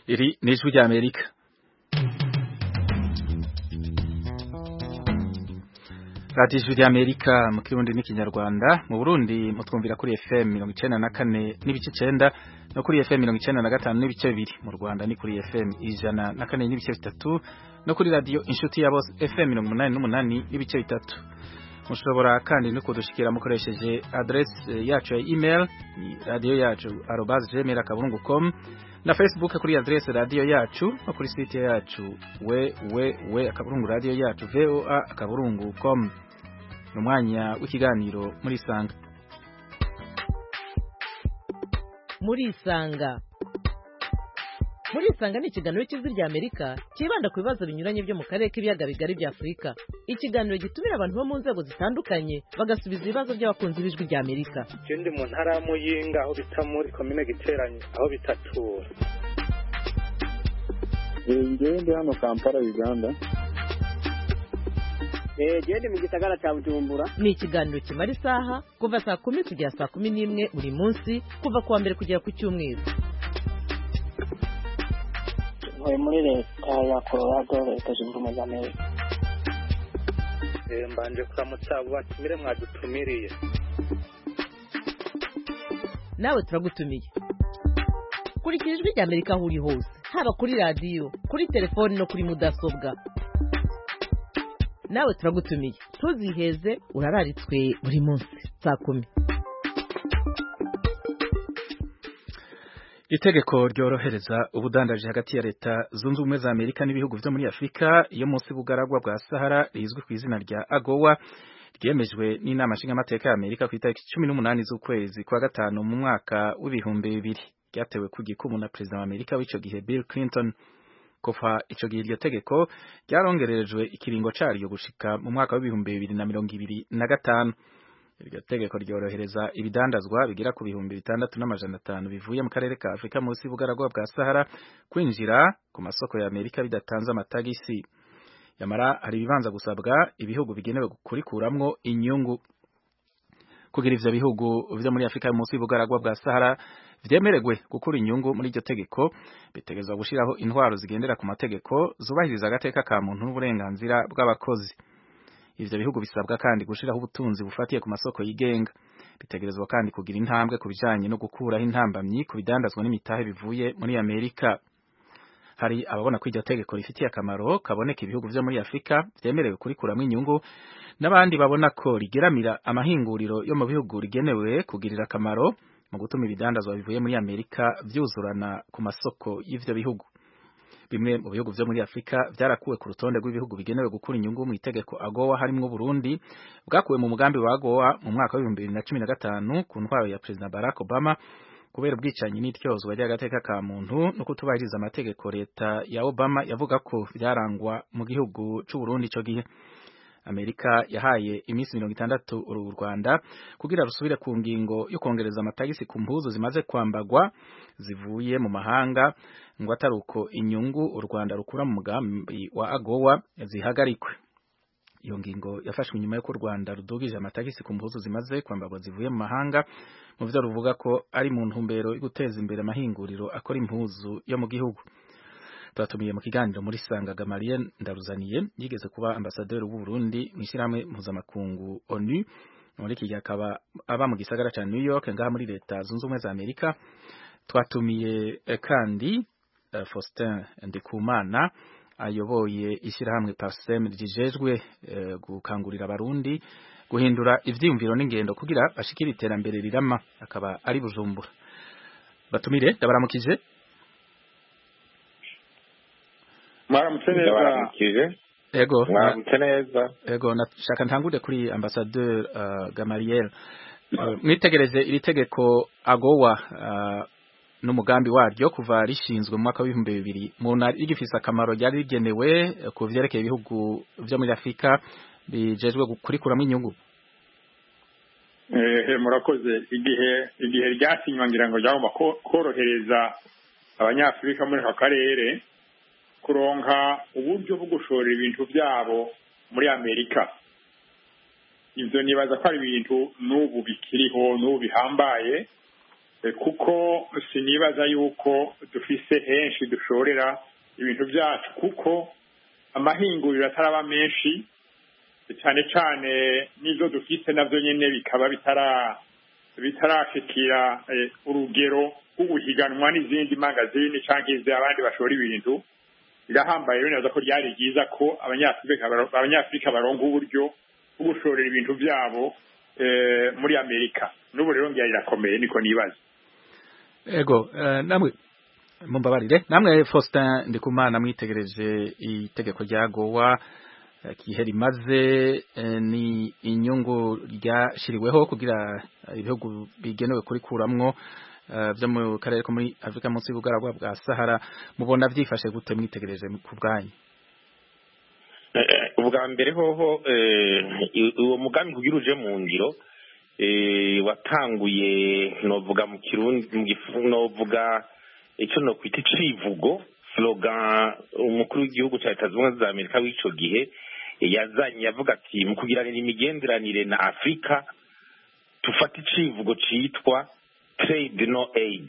Iri ni ijwi ry'Amerika. Radio ijwi ry'Amerika mu Kirundi n'Ikinyarwanda, mu Burundi mutwumvira kuri FM 94 n'ibice 9 no kuri FM 95 n'ibice 2, mu Rwanda ni kuri FM 104 n'ibice 3 no kuri radio Inshuti ya Bose FM 88 n'ibice 3. Mushobora kandi no kudushikira mukoresheje adresse yacu ya email radio yacu @gmail.com na Facebook kuri adresse radio yacu no kuri site yacu radio yacu voa.com. Numwanya w'ikiganiro muri Sanga. Muri Sanga ni ikiganiro cy'ijwi ry'Amerika kibanda ku bibazo binyuranye byo mu karere k'ibiyaga bigari bya Afurika. Ikiganiro gitumira abantu bo mu nzego zitandukanye bagasubiza ibibazo by'abakunzi b'ijwi ry'Amerika. Ikindi mu ntara ya Muyinga aho bita muri komine Giteranye aho bitatura. Ngende hano Kampala Uganda. Gende mu gisagara cya Bujumbura. Ni ikiganiro kimara isaha kuva saa 10 kugera saa 11 buri munsi kuva kuwa mbere kugera ku cyumweru. Muri leta ya Colorado leta zunze ubumwe za Amerika. Mbanje kuramutsa batumire mwadutumiriye. Nawe turagutumiye. Kurikira ijwi ry'Amerika aho uri hose, haba kuri radio, kuri telefone no kuri mudasobwa. Nawe turagutumiye. Tuziheze urararitswe buri munsi saa 10. Itegeko ryorohereza ubudandaje hagati ya leta zunze ubumwe za Amerika n'ibihugu byo muri Afrika iyo munsi bugaragwa bwa Sahara rizwi ku izina rya AGOA ryemejwe n'inama nshingamateka ya Amerika ku itariki 18 z'ukwezi kwa gatanu mu mwaka w'2000 ryatewe ku gikumu na president wa Amerika w'ico gihe Bill Clinton. Kuva ico gihe iryo tegeko ryarongerejwe ikiringo caryo gushika mu mwaka w'2025. Iryo tegeko ryorohereza ibidandazwa bigira ku 6,500 bivuye mu karere ka Afrika munsi bugaragwa bwa Sahara kwinjira ku masoko ya Amerika bidatanze amatagisi. Yamara hari ibibanza gusabwa ibihugu bigenewe kurikuramwo inyungu. Kugira ivyo bihugu vyo muri Afrika munsi bugaragwa bwa Sahara vyemeregwe gukura inyungu muri iryo tegeko bitegezwa gushiraho intwaro zigendera ku mategeko zubahiriza agateka ka muntu n'uburenganzira bw'abakozi. Ivyo bihugu bisabwa kandi gushiraho ubutunzi bufatiye ku masoko yigenga. Bitegerezwa kandi kugira intambwe ku bijanye no gukuraho intambamyi ku bidandazwa n'imitahe bivuye muri Amerika. Hari ababona ko iryo tegeko rifitiye akamaro kaboneka ibihugu vyo muri Afrika vyemerewe kurikuramwo inyungu, n'abandi babona ko rigeramira amahinguriro yo mu bihugu rigenewe kugirira akamaro mu gutuma ibidandazwa bivuye muri Amerika vyuzurana ku masoko y'ivyo bihugu. Bimwe mu bihugu vyo muri Afrika vyarakuwe ku rutonde rw'ibihugu bigenewe gukura inyungu mu itegeko AGOA harimwo Burundi bwakuwe mu mugambi wa AGOA mu mwaka wa 2015 ku ntwaro ya President Barack Obama kubera ubwicanyi n'ityozwa ry'agateka ka muntu no kutubahiriza amategeko leta ya Obama yavuga ko byarangwa mu gihugu c'u Burundi ico gihe. Amerika yahaye iminsi 60 uru Rwanda kugira rusubire ku ngingo yo kongereza amatagisi ku mpuzu zimaze kwambagwa zivuye mu mahanga ngo ataruko inyungu u Rwanda rukura mu mugambi wa AGOA zihagarikwe. Iyo ngingo yafashwe nyuma y'uko u Rwanda rudugije amatagisi ku mpuzu zimaze kwambagwa zivuye mu mahanga mu byo ruvuga ko ari mu ntumbero yo guteza imbere amahinguriro akora impuzu yo mu gihugu. Twatumiye mu kiganiro muri Sanga Gamaliel Ndaruzaniye yigeze kuba ambasaderi w'u Burundi mu ishyirahamwe mpuzamakungu ONU muri iki gihe akaba aba mu gisagara ca New York ngaha muri leta zunze ubumwe za Amerika. Twatumiye kandi Faustin Ndikumana ayoboye ishyirahamwe PASEM rijejwe gukangurira abarundi guhindura ivyiyumviro n'ingendo kugira bashikira iterambere rirama, akaba ari Bujumbura. Batumire ndabaramukije. Mwaramutse neza. Ego. Mwaramutse neza. Ego nashaka ntangure kuri ambassadeur Gamaliel. Mwitegereze iri tegeko AGOA n'umugambi waryo kuva rishinzwe mu mwaka wa 2000 muna rigifisa akamaro ryari rigenewe ku vyerekeye ibihugu vyo muri Afrika bijejwe gukurikuramwo inyungu. Murakoze. Igihe ryasinywa ngira ngo ryagomba korohereza abanyafrika muri aka karere kuronka uburyo bwo gushora ibintu byabo muri Amerika. Ivyo nibaza ko ari ibintu n'ubu bikiriho n'ubu bihambaye kuko sinibaza yuko dufise henshi dushorera ibintu byacu kuko amahinguriro ataraba menshi cyane cyane n'izo dufite navyo nyene bikaba bitarashikira urugero rw'ubuhiganwa n'izindi magazini canke abandi bashora ibintu. Birahambaye rero neza ko ryari ryiza ko abanyafrika baronka uburyo bwo gushorera ibintu byabo muri Amerika. N'ubu rero ngira rirakomeye niko nibaza. Ego namwe mumbabarire namwe Faustin Ndikumana mwitegereje itegeko rya Gowa kihe rimaze ni inyungu ryashiriweho kugira ibihugu bigenewe kuri kuramwo byo mu karere ko muri Afrika munsi y'ubugaragwa bwa Sahara mubona vyifashe gute mwitegereje ku bwanyu? Ubwa mbere hoho uwo mugambi kugira uje mu ngiro watanguye novuga mu Kirundi mu gifuno vuga icyo no kwita icivugo slogan umukuru w'igihugu cya Leta Zunze Ubumwe za Amerika w'ico gihe yazanye yavuga ati mu kugiranira imigenderanire na Afrika tufata icivugo citwa trade no aid.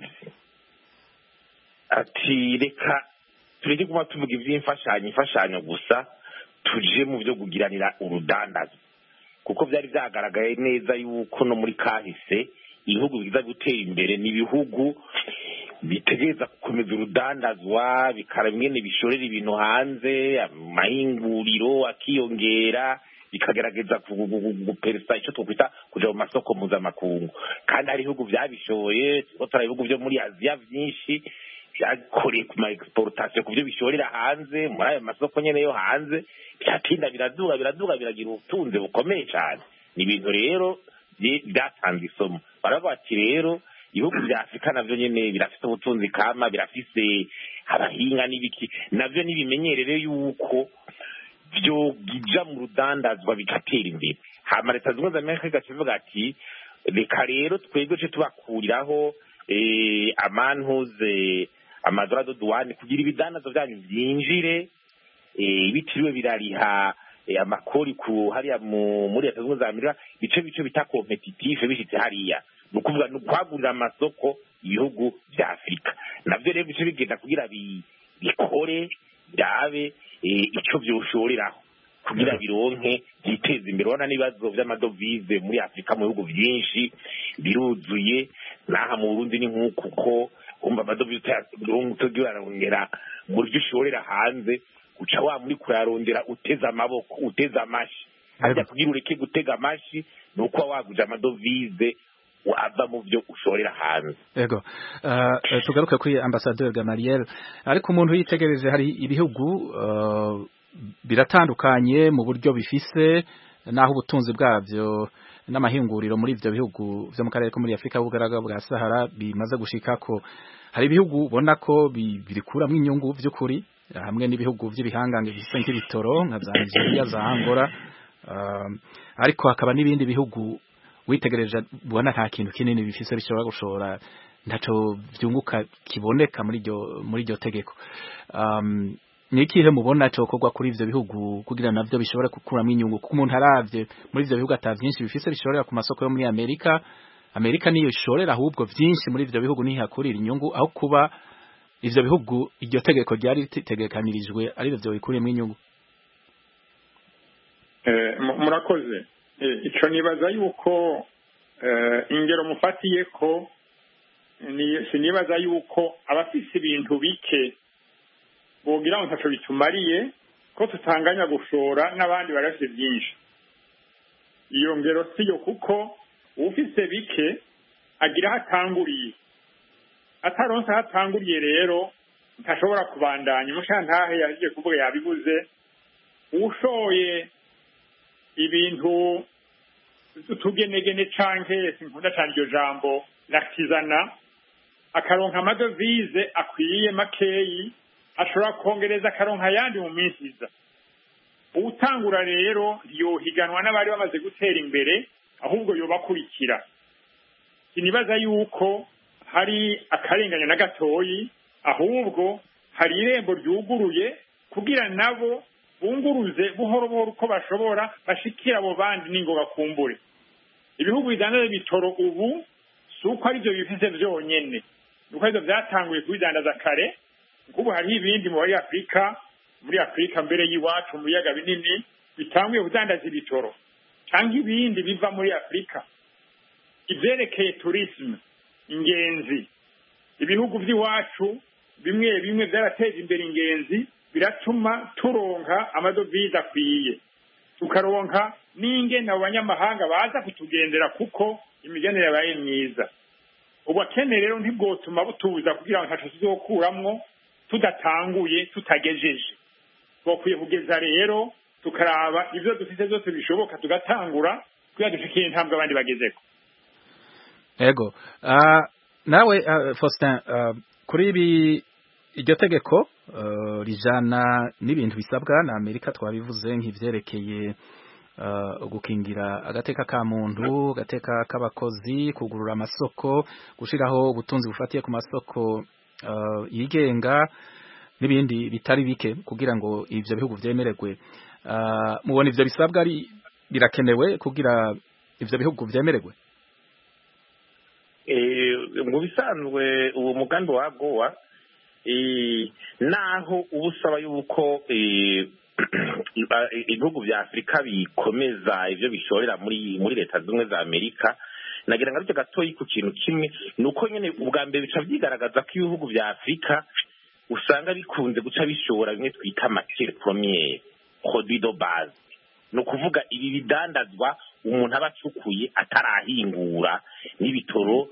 Ati reka tureke kuma tuvuga ivy'imfashanyo gusa tuje mu byo kugiranira urudandazo kuko byari byagaragaye neza yuko no muri kahise ibihugu biza gutera imbere n'ibihugu bitegereza gukomeza urudandazwa bikaramwene bishorera ibintu hanze amahinguriro akiyongera bikagerageza guperesa icyo twokwita kuja mu masoko mpuzamakungu kandi hari ibihugu byabishoboye tutara ibihugu byo muri Aziya byinshi byakoreye ku ma exportation ku byo bishorera hanze muri ayo masoko nyene yo hanze byatinda biraduga biragira ubutunzi bukomeye cyane. Ni ibintu rero byatanze isomo baravuga ati rero ibihugu bya Afrika navyo nyene birafite ubutunzi kama birafise abahinga n'ibiki navyo nibimenyerere yuko byo gija mu rudandazwa bigatera imbere. Hama Leta Zunze Ubumwe za Amerika igacivuga ati reka rero twebwe ce tubakuriraho amantuze amadora do douane kugira ibidandazo byanyu byinjire bitiriwe birariha amakori ku hariya muri Leta Zunze Ubumwe za Amerika bice bita competitive bishitse hariya nukuvuga nukwagurira amasoko ibihugu bya Afrika navyo rero bice bigenda kugira bikore birabe ico byoshoreraho kugira bironke biteze imbere. Wana nibazo by'amadovize muri Afrika mu bihugu byinshi biruzuye naha mu Burundi ni nkuko umba amadovize urongera mu byo ushorera hanze uca wa muri kurarondera uteza amaboko uteza amashi hajya kugira ureke gutega amashi nuko waguje amadovize wava mu byo ushorera hanze. Yego tugaruke kuri Ambassadeur Gamaliel ariko umuntu yitegereje hari ibihugu biratandukanye mu buryo bifise naho ubutunzi bwavyo n'amahinguriro muri ivyo bihugu vyo mu karere ko muri Afrika y'ubugaragwa bwa Sahara bimaze gushikako. Hari ibihugu ubona ko birikuramwo inyungu vy'ukuri hamwe n'ibihugu vy'ibihangange bifise nk'ibitoro nka za Nigeria za Angola ariko hakaba n'ibindi bihugu witegereje ubona nta kintu kinini bifise bishobora gushora ntaco vyunguka kiboneka muri iryo tegeko. Nikihe mubona cokorwa kuri ivyo bihugu kugira navyo bishobora gukuramo inyungu kuko umuntu aravye muri ivyo bihugu atavyinshi bifise bishorera ku masoko yo muri Amerika niyo ishorera ahubwo vyinshi muri ivyo bihugu nihakurira inyungu aho kuba ivyo bihugu iryo tegeko ryari ritegekanirijwe ari byo bikuriyemo inyungu. Murakoze ico nibaza yuko ingero mufatiye ko sinibaza yuko abafise ibintu bike bogira ngo ntaco bitumariye ko tutanganya gushora n'abandi barafise byinshi. Iyo ngero siyo kuko ufise bike agira hatanguriye ataronse hatanguriye rero ntashobora kubandanya umushantahe yaje kuvuga yabibuze ushoye ibintu tugenegene canke sinkunda cyane iryo jambo l'artisanat akaronka amadovize akwiye makeyi ashobora kongereza akaronka yandi mu minsi iza. Utangura rero yohiganwa n'abari bamaze gutera imbere ahubwo yobakurikira. Sinibaza yuko hari akarenganya na gatoyi ahubwo hari irembo ryuguruye kugira nabo bunguruze buhoro buhoro uko bashobora bashikira abo bandi ningo bakumbure. Ibihugu bidandaza bitoro ubu si uko aribyo bifise byonyene nuko aribyo byatanguye kubidandaza kare kuko hariho ibindi muri Afurika mbere y'iwacu mu biyaga binini bitanguye kudandaza ibitoro cyangwa ibindi biva muri Afurika. Ivyerekeye tourisme, ingenzi, ibihugu by'iwacu bimwe bimwe byarateje imbere ingenzi, biratuma turonka amadovize akwiye, tukaronka n'ingene abo banyamahanga baza kutugendera kuko imigenere yabaye myiza. Ubakene rero ntibwotuma butuza kugira ngo ntaco tuzokuramwo tudatanguye tutagejeje. Twokwiye kugeza rero tukaraba ivyo dufite byose bishoboka tugatangura kugira dushikiye intambwe abandi bagezeko. Ego nawe Faustin kuri iryo tegeko rijana n'ibintu bisabwa na Amerika twabivuze nk'ivyerekeye gukingira agateka ka muntu, agateka k'abakozi, kugurura amasoko, gushiraho ubutunzi bufatiye ku masoko yigenga n'ibindi bitari bike kugira ngo ivyo bihugu vyemererwe. Mubona ivyo bisabwa birakenewe kugira ivyo bihugu vyemererwe? Mu bisanzwe uwo mugambi wa AGOA naho ubusaba yuko ibihugu vya Afrika bikomeza ivyo bishorera muri leta zimwe za Amerika, nagira ngo aricyo gatoyi ku kintu kimwe nuko nyene ubwa mbere bica vyigaragaza ko ibihugu vya Afrika usanga bikunze guca bishora bimwe twita matière première, produit de base, no kuvuga ibi bidandazwa umuntu abacukuye atarahingura n'ibitoro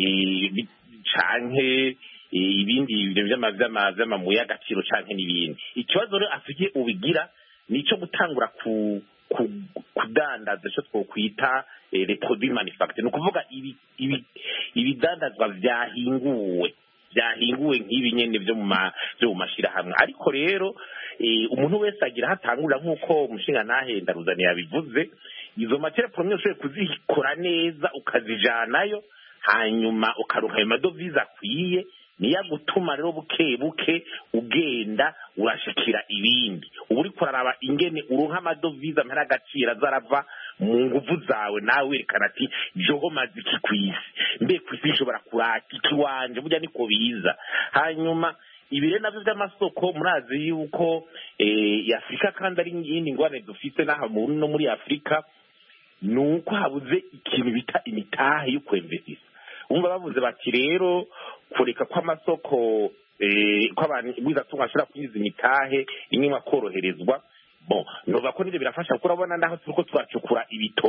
canke ibindi bintu vy'amabuye y'agaciro canke n'ibindi. Ikibazo rero Afrika ubigira nico gutangura kudandaza ico twokwita les produits manufacturés, no kuvuga ibidandazwa vyahinguwe nk'ibi nyene vyo mu mashirahamwe. Ariko rero umuntu wese agira hatangura nk'uko umushinga nahenda Ruzani yabivuze, izo matière première ushoboye kuzikora neza ukazijanayo hanyuma ukaronka ayo madovize akwiye, niyo gutuma rero buke buke ugenda urashikira ibindi. Ubu uriko uraraba ingene uronka amadovize amara agaciro azarava mu nguvu zawe, nawe werekana ati joho maze iki kwisi, mbe kwisi nshobora kurata iki wanje, burya niko biza. Hanyuma ibire navyo vy'amasoko murazi yuko Afrika kandi ari yindi ngwane dufite naha no muri Afrika, nuko habuze ikintu bita imitahe yo kwemvesisa. Umva bavuze bati rero kureka kw'amasoko kw'abantu bizatunga ashobora kwinjiza imitahe inyuma koroherezwa. Bon, nova ko nire birafasha kuko urabona naho turiko turacukura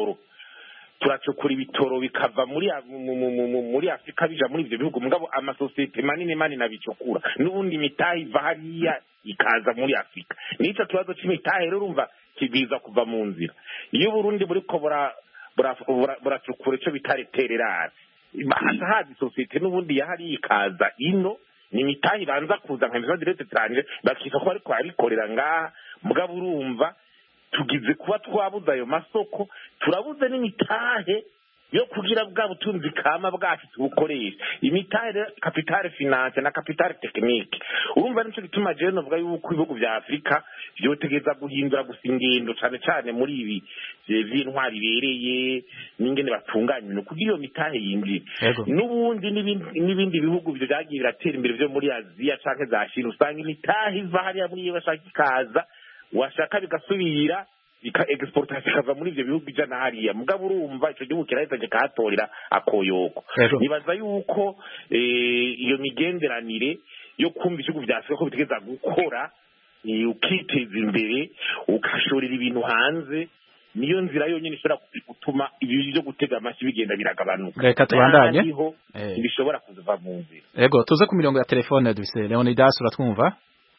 ibitoro bikava muri Afrika bija muri ivyo bihugu, mugabo amasosiyete manini nabicukura n'ubundi imitahe iva hariya ikaza muri Afrika. Nico kibazo c'imitahe rero urumva kibwiza kuva mu nzira. Iyo Burundi buriko buracukura ico bitaretererana, haza sosiyete n'ubundi yahari ikaza ino, ni imitahe ibanza kuza nka mission direct tranje bakika ko ariko arikorera ngaha, mugabo urumva tugize kuba twabuza ayo masoko, turabuze n'imitahe yo kugira bwa butunzi kama bwacu tubukoresha. Imitahe capital finance na capital technique, urumva nico gituma je novuga yuko ibihugu vya Afrika vyotegeza guhindura gusingendo cane muri ibi vy'intwari bereye n'ingene batunganya no kugira iyo mitahe yinjira. N'ubundi n'ibindi bihugu byo byagiye biratera imbere vyo muri Aziya canke za China, usanga imitahe iva hariya muri bashaka ikaza, washaka bigasubira exportation ikava muri ivyo bihugu ijana hariya, mugabo urumva ico gihugu kirahita kikahatorera akoyoko. Nibaza yuko iyo migenderanire yo kumva ibihugu vya Afrika ko bitegeza gukora ukiteza imbere ukashorera ibintu hanze, niyo nzira yonyine ishobora gutuma ibi byo gutega amashi bigenda biragabanuka. Reka tubandanye bishobora kuva mu nzira. Yego tuze ku mirongo ya telefone dufise Leonidas, uratwumva?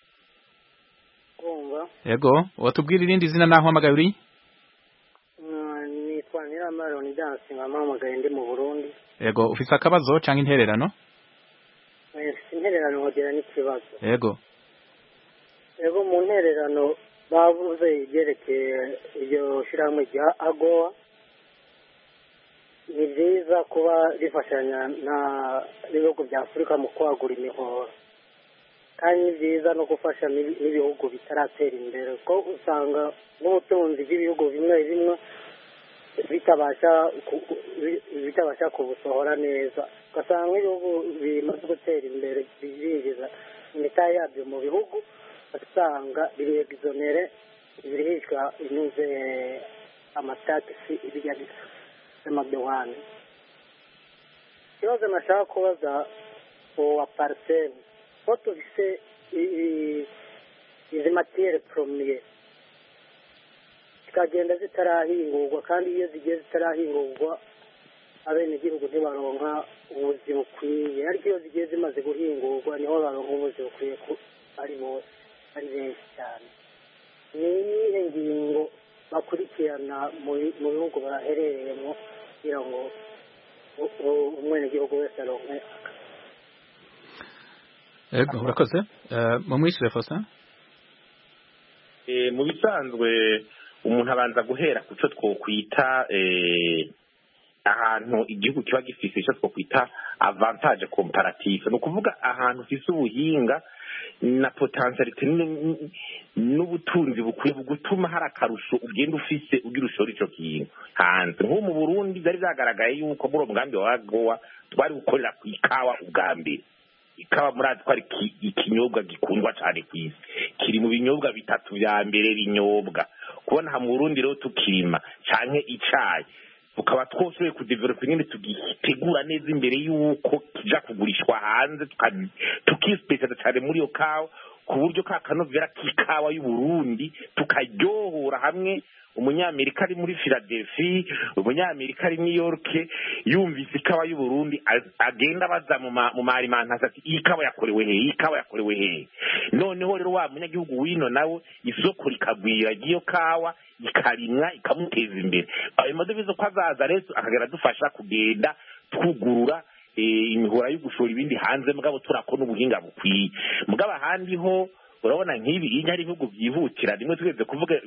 Yego, watubwira irindi zina naho hamagaye uri? Nitwa Nirama Leonidas, nkamamagaye ndi mu Burundi. Yego, ufise akabazo canke intererano? Intererano ngira n'ikibazo. Yego. Yego, mu ntererano bavuze ibyerekeye iryo shirahamwe rya AGOA, ni byiza kuba rifashanya n'ibihugu bya Afurika mu kwagura imihoro, kandi ni byiza no gufasha n'ibihugu bitaratera imbere, ko usanga n'ubutunzi bw'ibihugu bimwe bimwe bitabasha kubusohora neza, ugasanga ibihugu bimaze gutera imbere birinjiza imitahe yabyo mu bihugu, ugasanga biregizonere birihishwa inyuze amatagisi ibijya by'amadohane. Ikibazo nashaka kubaza uwa pariseri, ko tufise izi matiyere poromiye zikagenda zitarahingurwa, kandi iyo zigiye zitarahingurwa abenegihugu ntibaronka ubuzi bukwiye, ariko iyo zigiye zimaze guhingurwa niho baronka ubuzi bukwiye ari bose, ari benshi cyane. Ni iyihe ngingo bakurikirana mu bihugu baherereyemo kugira ngo umwenegihugu wese aronke? Ego, urakoze. Mumwishyure Faustin? Mu bisanzwe umuntu abanza guhera ku cyo twokwita ahantu igihugu kiba gifise icyo twokwita avantage comparative, ni ukuvuga ahantu ufise ubuhinga na potentiality n'ubutunzi bukwiye gutuma hari akarusho ugenda ufise ugira ushora ico kintu hanze. Nko mu Burundi byari byagaragaye yuko muri umugambi wa AGOA twari gukorera ku ikawa ubwa mbere. Ikawa murazi ko ari ikinyobwa gikundwa cyane ku isi, kiri mu binyobwa bitatu bya mbere binyobwa. Kubona mu Burundi rero tukirima canke icayi, tukaba twoshoboye kudevelopa nyine tugitegura neza imbere y'uko kija kugurishwa hanze, tukispecializa cyane muri iyo kawa, ku buryo ka kanovera k'ikawa y'u Burundi tukaryohora hamwe. Umunyamerika ari muri Philadelphia, umunyamerika ari New York, yumvise ikawa y'u Burundi agenda baza mu marimantaza ati iyi kawa yakorewe he, iyi kawa yakorewe he. Noneho rero wa munyagihugu wino nawe isoko rikagwira iyo kawa ikarimwa ikamuteza imbere. Ayo madovize ko azaza rero akagera dufasha kugenda twugurura imihora yo gushora ibindi hanze, mugabo turakona ubuhinga bukwiye. Mugabo ahandi ho urabona nk'ibi iyo ari ibihugu byihutira, rimwe twese kuvuga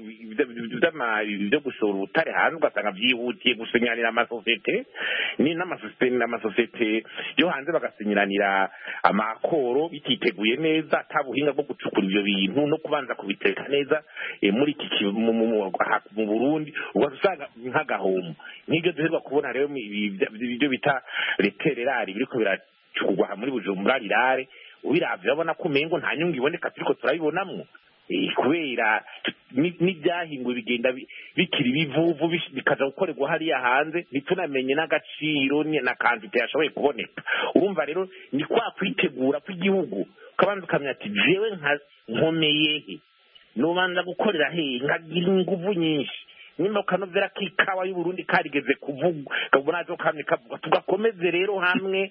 ibyo gushora ubutare hanze ugasanga byihutiye gusenyanira amasosiyete n'amasosiyete yo hanze, bagasenyiranira amakoro bititeguye neza, ata buhinga bwo gucukura ibyo bintu no kubanza kubiteka neza. Muri iki mu Burundi ugasanga nk'agahombo nk'ibyo duherwa kubona rero ibyo bita retererari biriko biracukurwa muri Bujumbura rirare, ubiravye urabona ko umengo nta nyungu iboneka turiko turabibonamwo, kubera n'ibyahinguwe bigenda bikiri bivuvu bikaza gukorerwa hariya hanze, ntitunamenye n'agaciro na kantite yashoboye kuboneka. Urumva rero ni kwa kwitegura kw'igihugu, ukabanza ukamenya ati jewe nkomeyehe, nobanza gukorera hehe, nkagira inguvu nyinshi, nimba ukanovera k'ikawa y'u Burundi karigeze kuvugwa kabona zo kamwe kavuga, tugakomeze rero hamwe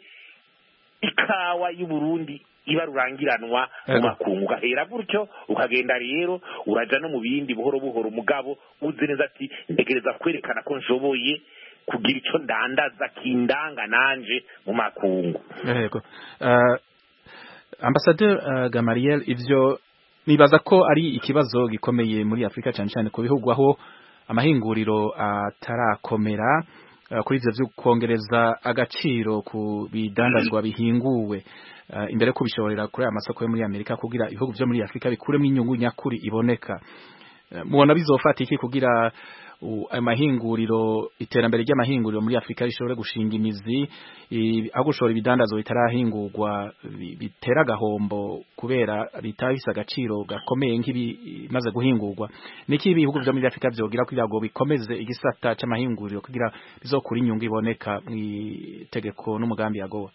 ikawa y'u Burundi iba rurangiranwa mu makungu, ugahera gutyo ukagenda rero uraja no mu bindi buhoro buhoro, mugabo uzi neza ati ntegereza kwerekana ko nshoboye kugira ico ndandaza kindanga nanje mu makungu. Yego. Ambassadeur Gamariel, ivyo nibaza ko ari ikibazo gikomeye muri Afrika cyane cyane ku bihugu aho amahinguriro atarakomera kuri ivyo vyo kongereza agaciro ku bidandazwa bihinguwe imbere ko bishorera kuri amasoko yo muri Amerika, kugira ibihugu vyo muri Afrika bikuremo inyungu nyakuri iboneka. Mubona bizofata iki kugira amahinguriro, iterambere ry'amahinguriro muri Afrika rishobore gushinga imizi, aho gushora ibidandazwa bitarahingurwa bitera gahombo kubera bitahise agaciro gakomeye nk'ibimaze guhingurwa? Niki ibihugu vyo muri Afrika vyogira kugira ngo bikomeze igisata c'amahinguriro kugira bizokura inyungu iboneka mu itegeko n'umugambi yagowe?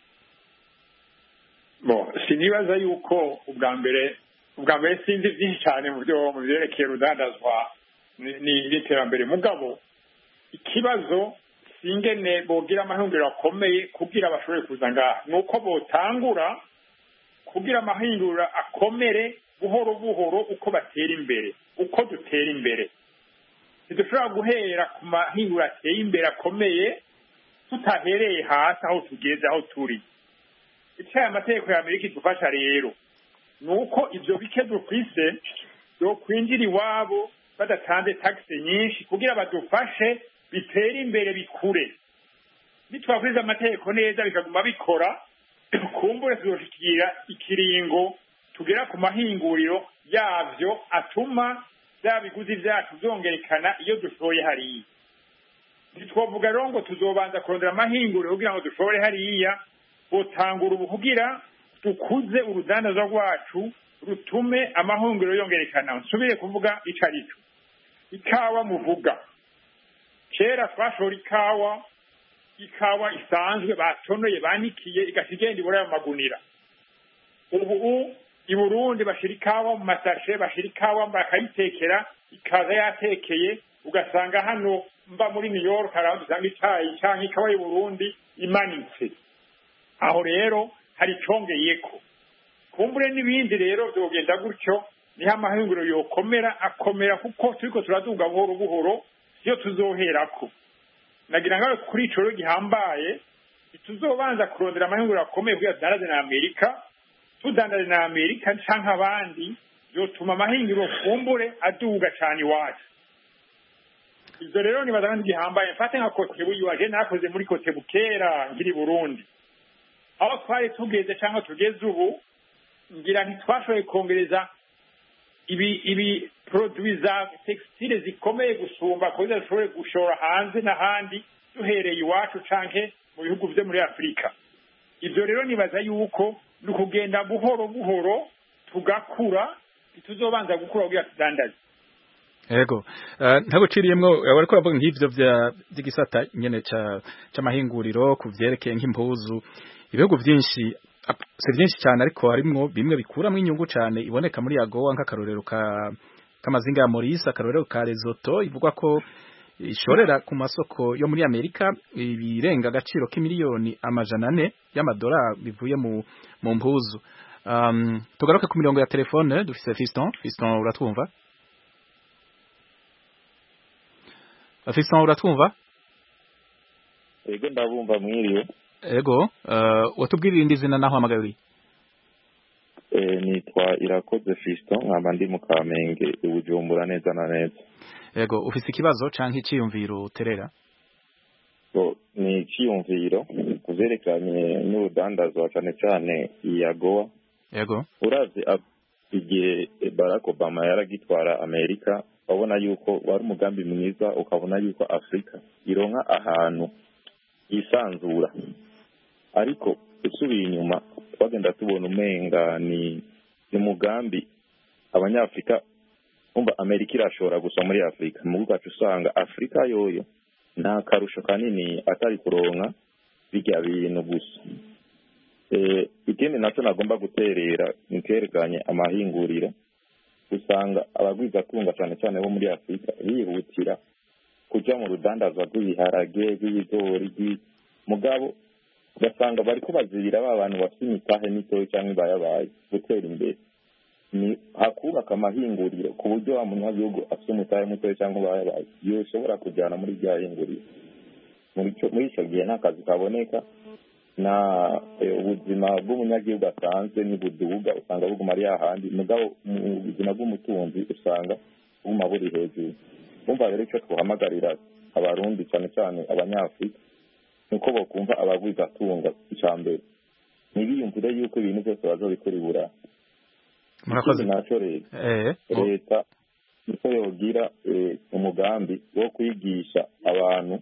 Sinibaza yuko ubwa mbere sinzi byinshi cyane mu byerekeye urudandazwa n'iterambere, mugabo ikibazo singene bogira amahinguriro akomeye kugira bashobore kuza ngaha, nuko botangura kugira amahinguriro akomere buhoro buhoro uko batera imbere, uko dutera imbere. Ntidushobora guhera ku mahinguriro ateye imbere akomeye tutahereye hasi aho tugeze aho turi. Icyaha amategeko ya Amerika idufasha rero nuko ivyo bike dufise yo kwinjira iwabo badatanze taxe nyinshi kugira badufashe bitere imbere bikure. Bitwakwiza amategeko neza bikaguma bikora, kumbure tuzoshikira ikiringo tugera ku mahinguriro yavyo atuma bya biguzi vyacu vyongerekana iyo dushoye hariya. ntitwavuga rero ngo tuzobanza kurondera amahinguriro kugira ngo dushobore hariya botangura ubu kugira dukuze urudandazo rwacu rutume amahinguriro yongerekana. nsubire kuvuga ico arico ikawa muvuga kera twashora ikawa isanzwe batonoye banikiye igasigenda ibura y'amagunira. ubu i Burundi bashira ikawa mu masashe, bashira ikawa bakayitekera ikaza yatekeye, ugasanga hano mba muri New York haraho usanga icayi canke ikawa y'u Burundi imanitse. aho rero hari congeyeko kumbure n'ibindi rero byogenda gutyo niho amahinguriro yokomera akomera, kuko turiko turaduga buhoro buhoro siyo tuzoherako. nagira ngaho kuri ico rero gihambaye tuzobanza kurondera amahinguriro akomeye kugira tudandaze na Amerika, tudandaze na Amerika canke abandi, yotuma amahinguriro kumbure aduga cane iwacu. ivyo rero nibaza kandi gihambaye. mfate nka Kotebu iwaje nakoze muri Kotebu kera nkiri Burundi, aho twari tugeze canke tugeze ubu ngira ntitwashoboye kongereza ibi produits za textile zikomeye gusumba kugira dushobore gushora hanze n'ahandi duhereye iwacu canke mu bihugu vyo muri Afurika. ivyo rero nibaza yuko ni ukugenda buhoro buhoro tugakura, ntituzobanza gukura kugira tudandaze. Yego ntaguciriyemwo wariko bavuga nk'ivyo vy'igisata nyene c'amahinguriro kuvyerekeye nk'impuzu. ibihugu vyinshi si byinshi cyane ariko harimwo bimwe bikuramwo inyungu cyane iboneka muri AGOA nk'akarorero k'amazinga ya Maurice, akarorero ka Lesotho ivugwa ko ishorera ku masoko yo muri Amerika ibirenga agaciro k'imiliyoni 400 y'amadolari bivuye mu mpuzu. Tugaruke ku mirongo ya telefone dufise Fiston uratwumva? Fiston uratwumva? Ego ndabumva mwiriwe. Ego watubwirira indi zina naho hamagaye? Nitwa Irakoze Fiston nkaba ndi mu Kamenge Bujumbura neza na neza. Ego ufise ikibazo canke iciyumviro uterera? Ni iciyumviro kuzerekanye n'urudandazwa cyane cyane iyagoa. Yego uravye igihe Barack Obama yaragitwara Amerika, babona yuko wari umugambi mwiza, ukabona yuko Afrika ironka ahantu isanzura. Ariko usubiye inyuma twagenda tubona umenga ni umugambi abanyafrika umva Amerika irashora gusa muri Afrika, mu gacu usanga Afrika yoyo nta karusho kanini atari kuronka bijya bintu gusa. Ikindi naco nagomba guterera nikerekanye amahinguriro, usanga abagwiza tunga cyane cyane bo muri Afrika bihutira kuja mu rudandazwa rw'ibiharage rw'ibigori mugabo ugasanga bariko bazirira abantu bafite imitahe mitoya cyangwa bayabaye gutera imbere. Ni hakubaka amahinguriro ku buryo wa munyagihugu afite umutahe mutoya cyangwa bayabaye yoshobora kujyana muri rya hinguriro. Muri ico gihe nta kazi kaboneka, na ubuzima bw'umunyagihugu asanzwe n'ibuduga usanga buguma ari ahandi, mugabo mu buzima bw'umutunzi usanga buguma buri hejuru. Umva rero icyo twahamagarira abarundi cyane cyane abanyafrika nuko bokumva abagwiza tunga icambere, ntibiyumvire yuko ibintu byose bazobikora ibura. Murakoze. Naco leta niko yogira umugambi wo kwigisha abantu,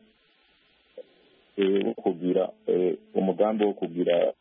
wo kugira umugambi wo kugira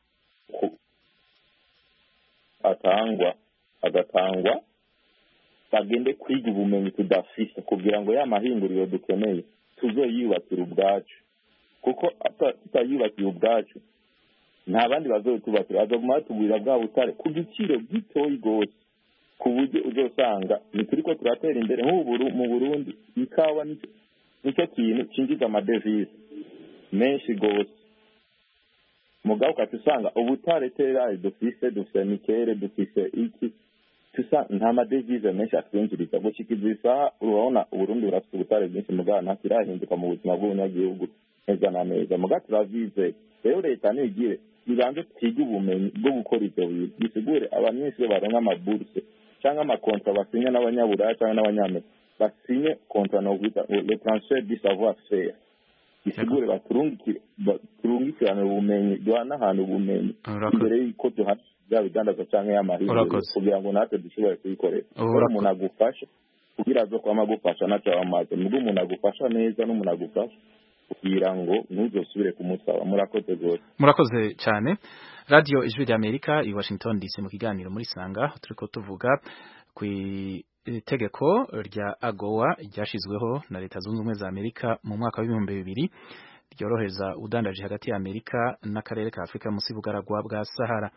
agatangwa bagende kwiga ubumenyi tudafise kugira ngo ya mahinguriro dukeneye tuzoyubakira ubwacu, kuko tutayubakiye ubwacu nta bandi bazotubakira, bazoguma batugurira bwa butare ku giciro gitoyi gose ku buryo uzosanga nituriko turatera imbere. Nk'ubu mu Burundi ikawa nicyo kintu cinjiza amadevize menshi gose, mugabo ukati usanga ubutare tera dufise nikere dufise iki tusa nta madevize menshi atwinjiriza gushikiriza isaha. Urabona Uburundi burafite ubutare bwinshi mugabo ntakirahinduka mu buzima bw'umunyagihugu neza na neza. Mugabo turavize rero leta nigire ibanze twige ubumenyi bwo gukora ivyo bintu, bisigure abanyeshuri baronka amaburse cyangwa amakontra basinya n'abanyaburaya cyangwa n'abanyamerika basinye kontra no kwita le transfert du savoir faire, bisigure baturungikirane ubumenyi duhana ahantu ubumenyi imbere y'uko duhana bya bidandaza cyangwa y'amahinguriro kugira ngo natwe dushobore kuyikorera. Umuntu agufasha kugira azo kwama gufasha naco amaze mugo umuntu agufasha neza n'umuntu agufasha kugira ngo ntuzosubire kumusaba. Murakoze rwose. Murakoze cyane. Radio Ijwi ry'Amerika i Washington DC mu kiganiro muri Sanga turiko tuvuga ku itegeko rya AGOA ryashizweho na Leta Zunze Ubumwe za Amerika mu mwaka wa 2000 ryoroheza udandaje hagati ya Amerika n'akarere ka Afrika munsi bugaragwa bwa Sahara.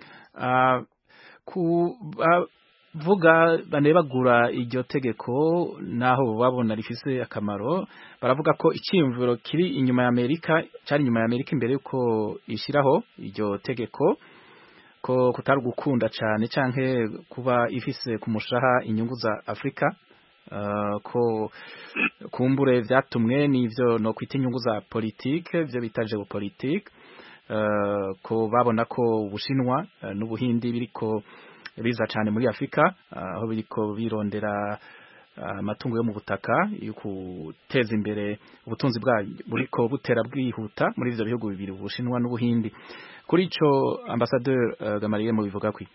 Vuga banebagura iryo tegeko naho babona rifise akamaro, baravuga ko icyimvuro kiri inyuma ya Amerika cyari inyuma ya Amerika imbere yuko ishiraho iryo tegeko ko kutari gukunda cyane canke kuba ifise kumushaha inyungu za Afrika, ko kumbure vyatumwe n'ivyo no kwita inyungu za politique, byo bitaje bu politique, ko babona ko Ubushinwa n'Ubuhindi biriko biza cyane muri Afrika, aho biriko birondera amatungo yo mu butaka yo guteza imbere ubutunzi bwa buriko butera bwihuta muri ivyo bihugu bibiri, Ubushinwa n'Ubuhindi. Kuri ico Ambassadeur Gamaliel mu bivuga kwi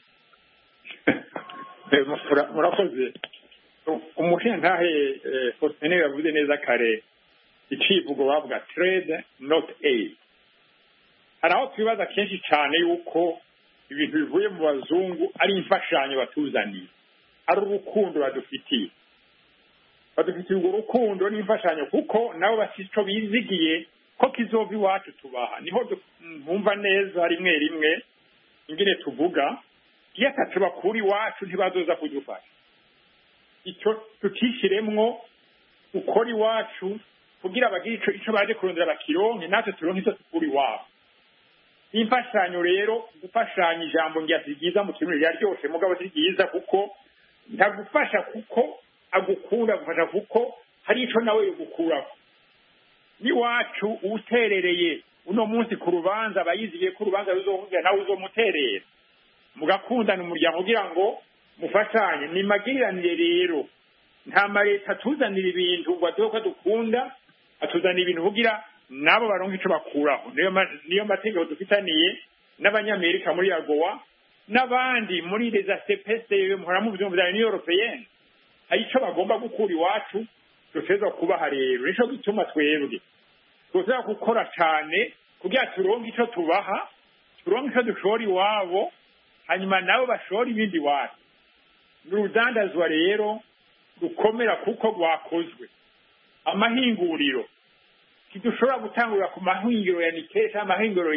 murakoze. Umushintahe Faustin yavuze neza kare icivugo bavuga trade not aid. Araho twibaza kenshi cyane yuko ibintu bivuye mu bazungu ari imfashanyo batuzaniye, ari urukundo badufitiye urwo rukundo n'imfashanyo, kuko nabo basico bizigiye ko kizova iwacu tubaha. Niho mwumva neza rimwe rimwe ingene tuvuga iyo atacu bakuri iwacu ntibazoza kudufasha. Icyo tukishiremwo ukora iwacu kugira bagire ico baje kurondera bakironke, natwe turonke ico tukuri iwabo. Imfashanyo rero, gufashanya ijambo ngiye ryiza mu kintu ryaryoshe mugabo si ryiza, kuko ntagufasha kuko agukunda, gufasha kuko hari ico nawe yogukuraho. Ni wacu uterereye uno munsi ku rubanza, bayiziye ku rubanza ruzovuga nawe uzomuterera, mugakundana umuryango kugira ngo mufashanye. Ni magiranire rero, nta mareta tuzanira ibintu ngo aduhe ko dukunda, atuzanira ibintu kugira nabo baronka ico bakuraho. Niyo mategeko dufitaniye n'abanyamerika muri AGOA n'abandi muri les ACPC muhora mu byumva bya Union Européenne. Hari ico bagomba gukura iwacu, duteza kubaha rero. Nico gituma twebwe tuza gukora cyane kugira turonke ico tubaha, turonke ico dushora iwabo, hanyuma nabo bashora ibindi wacu. N'urudandazwa rero rukomera kuko rwakozwe. Amahinguriro kidushobora gutangurira ku mahingiro ya Nikesha, amahingiro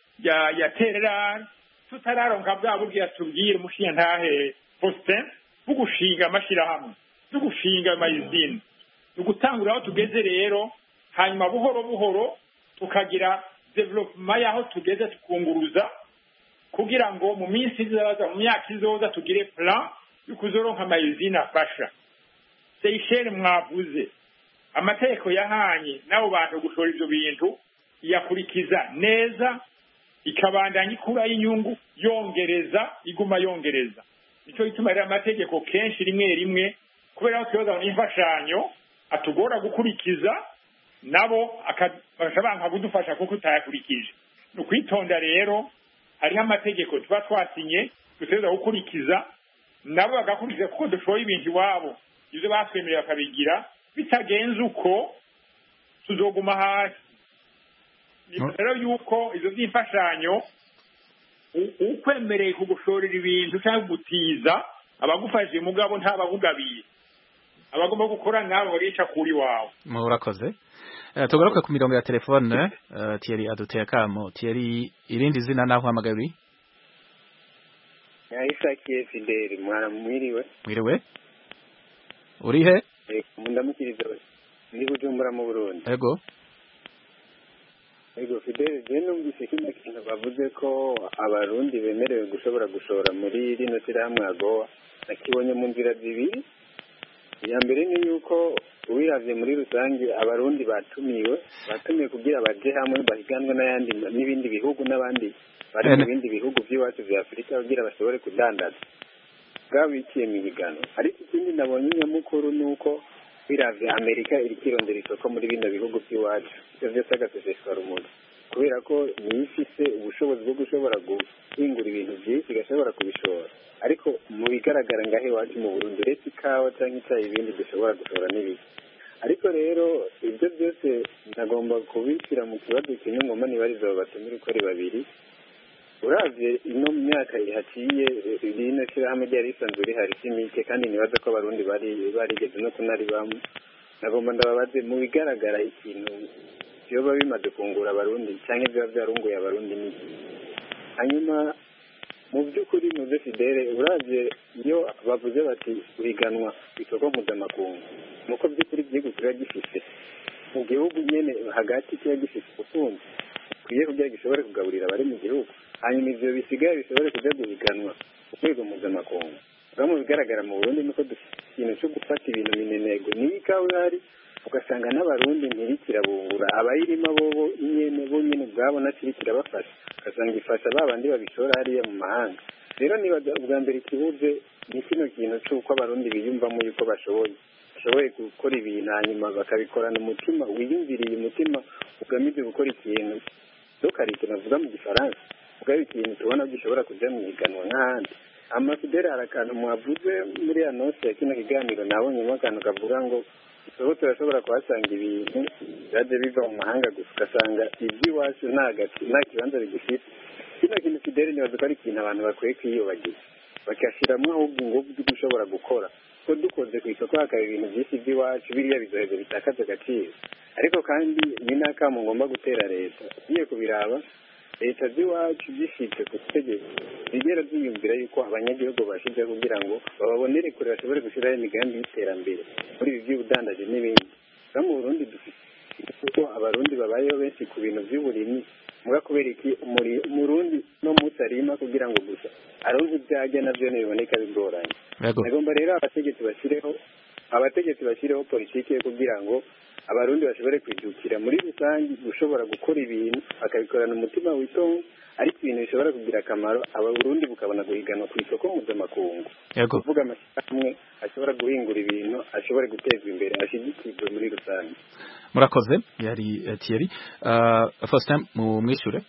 ya Terera, tutararonka bwa buryo tubwire umushiya ntahe Faustin bugushinga amashirahamwe, tugushinga amayizine, tugutangurira aho tugeze rero, hanyuma buhoro buhoro tukagira development yaho tugeze, tukunguruza kugira ngo mu minsi izaza, mu myaka izoza tugire plan yo kuzoronka amayizine afasha. Seychelles mwavuze amategeko yahanye nabo bantu gushora ivyo bintu yakurikiza neza, ikabandanya ikura y'inyungu, yongereza, iguma yongereza. Nico gituma rero amategeko kenshi rimwe rimwe kubera ko yoza n'imfashanyo atugora gukurikiza, nabo akabasha kudufasha kuko utayakurikije. Nukwitonda rero, hariho amategeko tuba twasinye duteza gukurikiza, nabo bagakurikiza kuko dushoye ibintu iwabo, ivyo batwemerera bakabigira. Bitagenze uko tuzoguma hasi. Ni rero yuko izo by'imfashanyo ukwemereye kugushorera ibintu cyangwa gutiza abagufashije mugabo ntababugabiye, abagomba gukora nabo rica kuri wawe. Murakoze. Tugaruka ku mirongo ya telefone. Thierry aduteye akamo. Thierry, irindi zina naho hamagari? Isaac Fidel, mwana mwiriwe. Mwiriwe. Urihe? Mundamukiriza ndi Bujumbura mu Burundi. Ego Fidel, je numvise kino kintu bavuze ko abarundi bemerewe gushobora gushora muri rino shyirahamwe AGOA, nakibonye mu nzira zibiri. Iya mbere ni yuko uwiravye muri rusange abarundi batumiwe kugira baje hamwe bahiganwe n'ayandi n'ibindi bihugu n'abandi bari mu bindi bihugu by'iwacu vya Afrika kugira bashobore kudandaza bwabiciye mu bigano. Ariko ikindi nabonye nyamukuru nuko biravye Amerika iri kirondera isoko muri bino bihugu by'iwacu, ivyo vyose agaseseshwa rumuri, kubera ko niyo ifise ubushobozi bwo gushobora guhingura ibintu vyinshi igashobora kubishora. Ariko mu bigaragara ngahe iwacu mu Burundi uretse ikawa canke icyayi ibindi dushobora gushora n'ibiki. ariko rero ibyo byose ndagomba kubishyira mu kibazo kimwe ngoma nibariza abo batumire uko ari babiri. Uravye ino myaka ihaciye rino shirahamwe ryari risanzwe rihari simike kandi nibaza ko abarundi barigeze no kunaribamwe. Nagomba ndababaze mu bigaragara ikintu byoba bimaze kungura abarundi cyangwa byoba byarunguye abarundi ni hanyuma mu by'ukuri muze Fidele uravye iyo bavuze bati uhiganwa isoko mpuzamakungu nuko by'ukuri igihugu kiba gifite mu gihugu nyene hagati kiba gifite ubutunzi kwiye kugira gishobore kugaburira abari mu gihugu hanyuma ivyo bisigaye bishobore kuja guhiganwa ku rwego mpuzamakungu. Mu bigaragara mu Burundi nuko dufite ikintu cyo gufata ibintu minenego n'ikawa ihari ugasanga n'abarundi ntibikirabungura abayirima bobo nyene ubwabo nakirikirabafasha ugasanga ifasha babandi babishora hariya mu mahanga. Rero niba ubwa mbere ikibuze ni kino kintu cy'uko abarundi biyumvamo yuko bashoboye gukora ibintu hanyuma bakabikorana umutima wiyumviriye umutima ugamije gukora ikintu dokarite navuga mu gifaransa ubwo ikintu tubona gishobora kuja mu higanwa nk'ahandi. Amafideli hari akantu mwavuze muri anonsi ya kino kiganiro nabonyemo akantu kavuga ngo ubu turashobora kuhasanga ibintu byaje biva mu mahanga gusa ugasanga iby'iwacu nta kibanza bigifite. Kino kintu Fideli nibaza ko ari ikintu abantu bakwiye kwiyubagiza bakashyiramo ahubwo ingufu zo gushobora gukora ko dukoze ku isoko hakaba ibintu byinshi by'iwacu biriya bizoheza bitakaza agaciro. Ariko kandi ni n'akamu ngomba gutera leta ugiye kubiraba leta z'iwacu zishitse ku butegetsi zigera ziyumvira yuko abanyagihugu bashize kugira ngo bababonere kure bashobore gushyiraho imigambi y'iterambere muri ibi by'ubudandaje n'ibindi. No mu Burundi dufite kuko abarundi babayeho benshi ku bintu by'uburimyi muga kubera iki umurundi no munsi arima kugira ngo gusa aronke ibyajya navyo ntibiboneka bigoranye. Nagomba rero abategetsi bashyireho politiki yo kugira ngo abarundi bashobore kwijukira muri rusange gushobora gukora ibintu bakabikorana umutima witonze ariko ibintu bishobora kugira akamaro abarundi bukabona guhiganwa ku isoko mpuzamakungu kuvuga amashyirahamwe ashobora guhingura ibintu ashobore gutezwa imbere ashigikirwe muri rusange. Murakoze yari Thierry Faustin mu mwishure.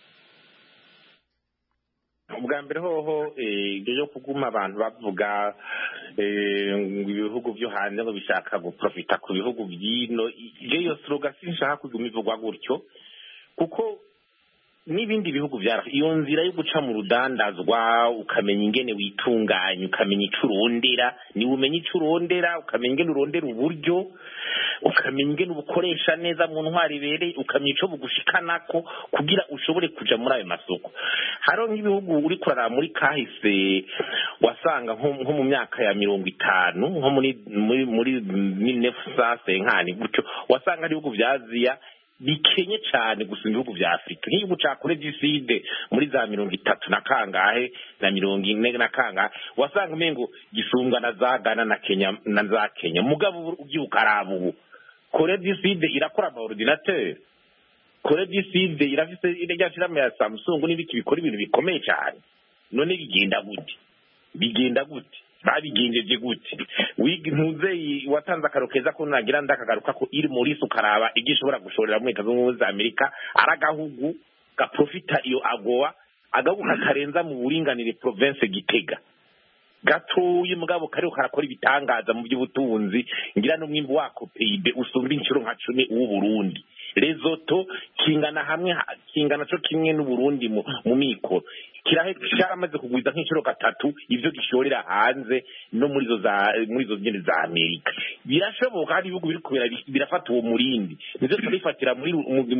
Ubwa mbere hoho ibyo byo kuguma abantu bavuga ibihugu byo hanze ngo bishaka guprofita ku bihugu byino iyo slogan sinshaka kuguma ivugwa gutyo kuko n'ibindi bihugu byara iyo nzira yo guca mu rudandazwa ukamenya ingene witunganya ukamenya ico urondera ni umenye ico urondera ukamenya ingene urondera uburyo ukamenya ingene ubukoresha neza mu ntwari bereye ukamenya ico bugushikanako kugira ushobore kuja muri ayo masoko. Haro nk'ibihugu uri kurara muri kahise wasanga nko mu myaka ya 50 nko muri 1950 gutyo wasanga ari ibihugu bya Aziya bikenye cyane gusa ibihugu bya Afrika nk'igihugu cya Kore du Sud muri za 30 na kangahe na 40 na kangahe wasanga umengo gisumbwa na za Ghana na Kenya na za Kenya mugabo ubyuka arabu Kore du Sud irakora ama ordinateur Kore du Sud irafise irya firame ya Samsung n'ibiki bikora ibintu bikomeye cyane none bigenda gute babigenjeje gute ntuze watanze akarokeza ko nagira ndakagaruka ko iri muri sukaraba igishobora gushorera mu Leta z'Ubumwe za Amerika aragahugu gaprofita iyo agowa agahugu katarenza mu buringanire province Gitega gatoye mugabo kariho karakora ibitangaza mu by'ubutunzi ngira no mwimbo wako PIB usumba incuro nka 10 w'u Burundi. Lesotho kingana hamwe kingana cyo kimwe n'u Burundi mu mikoro cyaramaze kugwiza nk'inshuro gatatu ivyo gishorera hanze no muri zo ngene za Amerika. Birashoboka hari ibihugu biri kubera birafata uwo murindi nizo turifatira muri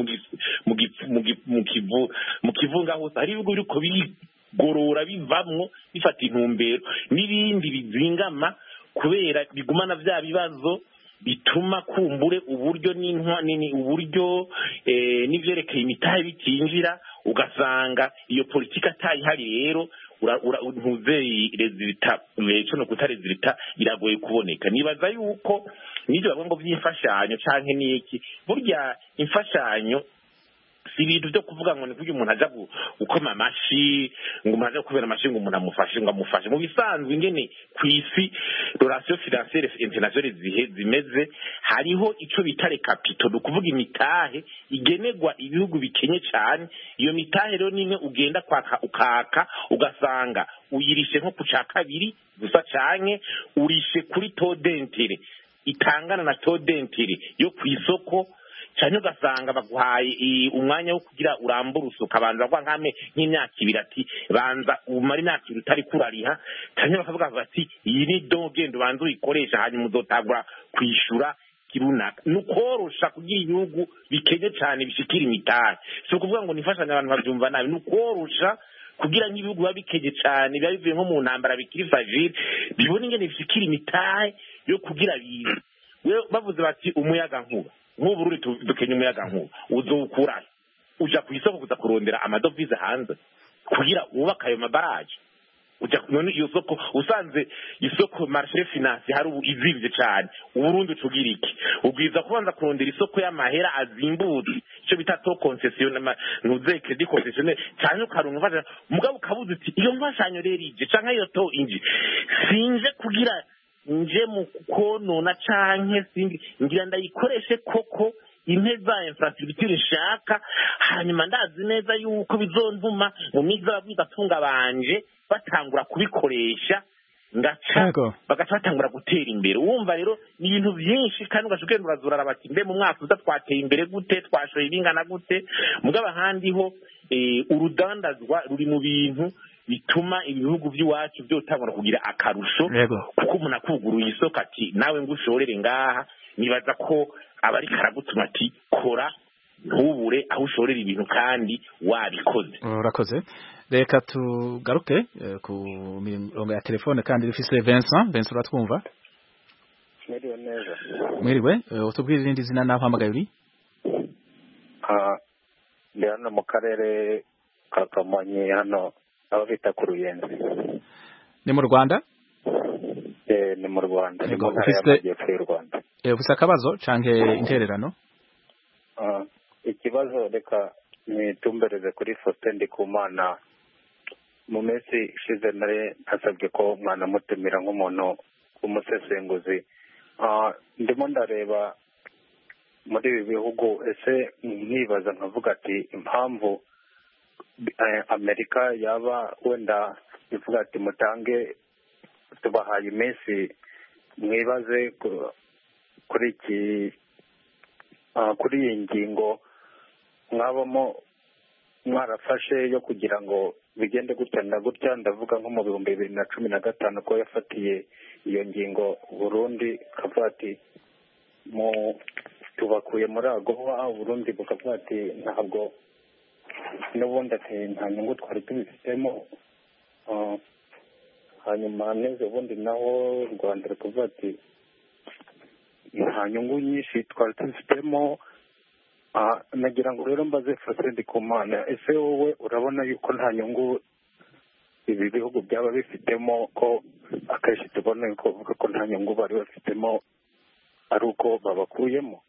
mu kivunga hose hari ibihugu biri kubiri gorora bivamwo bifata intumbero n'ibindi bizingama kubera bigumana vya bibazo bituma kumbure uburyo uburyo n'ivyerekeye imitahe bitinjira ugasanga iyo politika atayi hari rero ntuzeye resultat cyo no kutare resultat iragoye kuboneka. Nibaza yuko n'ibyo bavuga ngo by'imfashanyo canke n'iki burya imfashanyo si ibintu byo kuvuga ngo ni kugira umuntu aja gukoma amashi ngo umuntu aje kubera amashi ngo umuntu amufashe mu bisanzwe ingene ku isi relation financière internationale zimeze hariho ico bitare capital dukuvuga imitahe igenegwa ibihugu bikenye cyane. Iyo mitahe rero nimwe ugenda kwaka ukaka ugasanga uyirishe nko ku ca kabiri gusa canke urishe kuri taux d'intérêt itangana na todentiri yo ku isoko cyane ugasanga baguhaye umwanya wo kugira urambura usuka abantu bagwa nk'imyaka ibiri ati banza umara imyaka ibiri utari kurariha cyane bakavuga bati iyi ni dogendo banza uyikoresha hanyuma uzotagura kwishura kirunaka nukorosha kugira ibihugu bikenye cyane bishikira imitahe so kuvuga ngo nifashanya abantu babyumva nabi nukorosha kugira nk'ibihugu babikenye cyane biba bivuye nko mu ntambara bikiri fragile bibona ingene bishikira imitahe yo kugira bize we bavuze bati umuyaga nkuba nk'ubu ruri dukenye umuyaga nkuba uzowukura uja ku isoko kuza kurondera amadovize hanze kugira wubaka ayo mabaraje uja none iyo soko usanze isoko marché finance hari izivye cyane uburundi ucugira iki ubwiza kubanza kurondera isoko y'amahera azimbutse ico bita to concession nuze credit concession cyane ukarunga mugabo ukabuze uti iyo mfashanyo rero ije canke iyo to inji sinje kugira nje mu konona canke singi ngira ndayikoreshe koko impeza infrastructure nshaka hanyuma ndazi neza yuko bizontuma mu miza babwigatunga banje batangura kubikoresha ngaca bagatangura gutera imbere wumva rero ni ibintu byinshi kandi ugashukenda urazurara bati mbe mu mwaka uza twateye imbere gute twashoye ibingana gute mugabo ahandi ho urudandazwa ruri mu bintu bituma ibihugu by'iwacu byotangura kugira akarusho kuko umuntu akuguruye isoko ati nawe ngushorere ngaha nibaza ko abari karagutuma ati kora ntubure aho ushorera ibintu kandi wabikoze. Urakoze. Reka tugaruke ku mirongo ya telefone kandi rifise Vincent uratwumva? Mwiriwe neza. Mwiriwe, utubwire irindi zina naho hamagaye uri? Ndi hano mu karere ka Kamonyi hano aho bita ku Ruyenzi. Ni mu Rwanda? Ni mu Rwanda, ni mu ntara y'Amajyepfo y'u Rwanda. Ufise akabazo canke intererano? Ikibazo reka nitumbereze kuri Faustin Ndikumana. Mu minsi ishize nari nasabye ko mwana mutumira nk'umuntu w'umusesenguzi. Ndimo ndareba muri ibi bihugu ese nibaza nkavuga ati impamvu Amerika yaba wenda ivuga ati mutange tubahaye iminsi mwibaze kuri iyi ngingo mwabamo mwarafashe yo kugira ngo bigende gutya na gutya ndavuga nko mu 2015 ko yafatiye iyo ngingo Burundi kavuga ati tubakuye muri AGOA Burundi bukavuga ati ntabwo n'ubundi ati nta nyungu twari tubifitemo hanyuma neza ubundi naho Rwanda rukavuga ati nta nyungu nyinshi twari tubifitemo. Nagira ngo rero mbaze Faustin Ndikumana ese wowe urabona yuko nta nyungu ibi bihugu byaba bifitemo ko akenshi tubona ko bavuga ko nta nyungu bari bafitemo ari uko babakuyemo?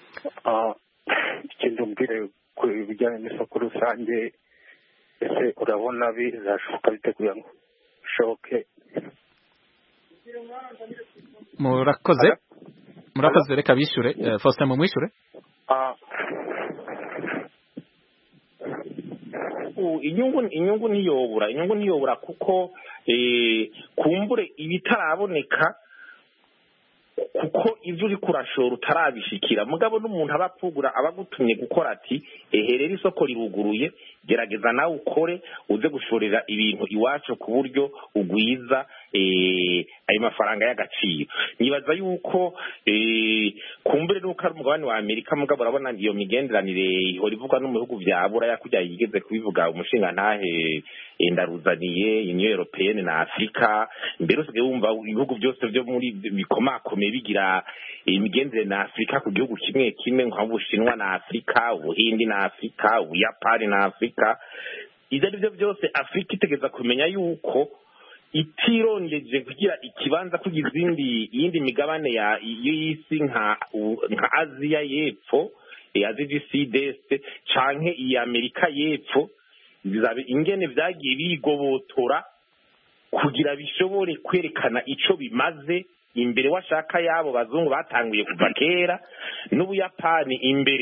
Ikindi umbwire ku bijyanye n'isoko rusange ese urabona bizashoboka bite kugira ngo bishoboke? Murakoze reka bishure Faustin mumwishure. Inyungu ntiyobura kuko kumbure ibitaraboneka kuko ivyo uri kurashora utarabishikira mugabo n'umuntu abapfugura abagutumye gukora ati rero isoko riruguruye gerageza nawe ukore uze gushorera ibintu iwacu ku buryo ugwiza ayo mafaranga y'agaciro. Nibaza yuko kumbure nuko ari umugabane wa Amerika mugabo urabona iyo migenderanire ihora ivugwa no mu bihugu vya Buraya kujya yigeze kubivuga umushinga ntahe ndaruzaniye Union Européenne na Afrika mbere usigaye wumva ibihugu byose byo muri bikomakomeye bigira imigenderanire na Afrika ku gihugu kimwe kimwe nk'Ubushinwa na Afrika, Ubuhindi na Afrika, Ubuyapani na Afrika. Ivyo ari byo byose Afrika itegeza kumenya yuko itirongeje kugira ikibanza kugira iyindi migabane y'isi nka Aziya y'epfo, Aziya du Sud-Est canke iya Amerika y'epfo bizabe ingene vyagiye bigobotora kugira bishobore kwerekana ico bimaze imbere washaka yabo bazungu batanguye kuva kera n'Ubuyapani imbere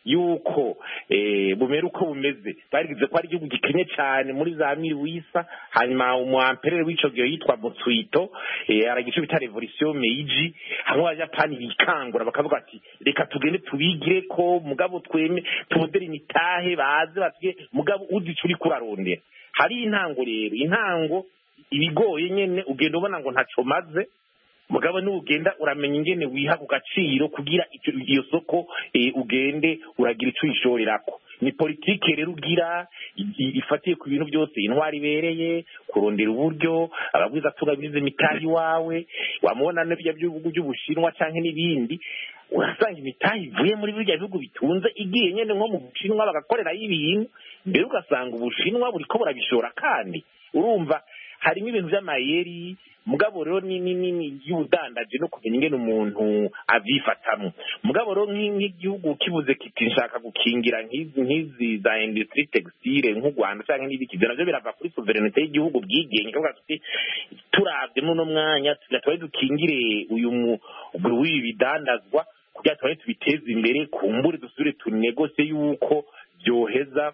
yuko bumera uko bumeze barigize ko ari igihugu gikenye cyane muri za Miliwisa hanyuma umwamperere w'ico gihe yitwa Mutsuhito aragice bita Revolution Meiji hamwe abajapani bikangura bakavuga ati reka tugende tubigire ko mugabo tweme tubodere imitahe baze batwe mugabo udicuri kurarondera hari intango rero intango ibigoye nyene ugenda ubona ngo ntaco maze mugabo n'ugenda uramenya ingene wiha ku gaciro kugira iyo soko ugende uragira ico ishorerako ni politike rero ugira ifatiye ku bintu byose intwari bereye kurondera uburyo abagwiza tugabize mitahi wawe wamubona n'ibyo by'ubugu by'ubushinwa canke n'ibindi urasanga imitahi ivuye muri birya bihugu bitunze igiye nyene nko mu bushinwa bagakorera ibintu mbere ugasanga ubushinwa buriko burabishora kandi urumva harimo ibintu by'amayeri mugabo rero ni y'ubudandaje no kumenya ingene umuntu avyifatamwe mugabo rero nk'igihugu kibuze kiti nshaka gukingira nk'izi za industrie textile nk'u Rwanda canke n'ibiki navyo birava kuri sovereignty y'igihugu bwigenga kuvuga tuti turavye muno mwanya tugatwaye dukingire uyu bidandazwa kugira twaye tubiteze imbere kumbure dusubire tunegose yuko byoheza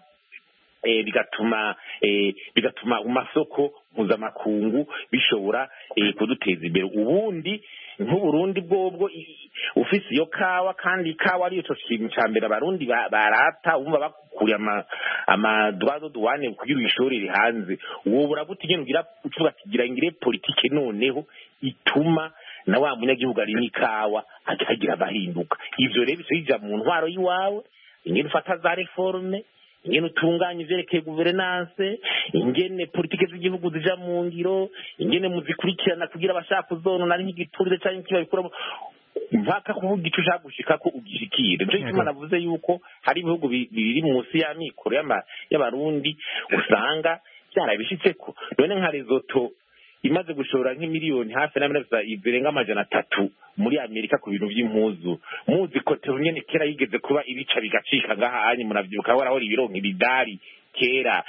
bigatuma mu masoko mpuzamakungu bishobora kuduteza imbere ubundi nk'uburundi bwobwo ufise iyo kawa kandi ikawa ariyo co kintu ca mbere abarundi barata umva bakuriye amadwazo duwane kugira uyishorere hanze uwo buragute nyene ugira ucuvuga kigira ngire politike noneho ituma na wa munyagihugu ari n'ikawa akagira abahinduka ivyo rero bisija mu ntwaro yiwawe ingene ufata za reforme ingene utunganya ivyerekeye guverinance ingene politike z'igihugu zija mu ngiro ingene muzikurikirana kugira abashaka kuzonona ari nk'igiturire canke kibabikura mpaka kuvuga ico ushaka gushikako ugishikire nico gituma navuze yuko hari ibihugu biri munsi ya mikoro y'abarundi usanga vyarabishitseko none nka Lesotho imaze gushora nk'imiliyoni hafi n'amezi izirenga 300 muri Amerika ku bintu by'impuzu muzi ko nyene kera yigeze kuba ibica bigacika ngahanye muravyibuka warahora ibironka ibidari kera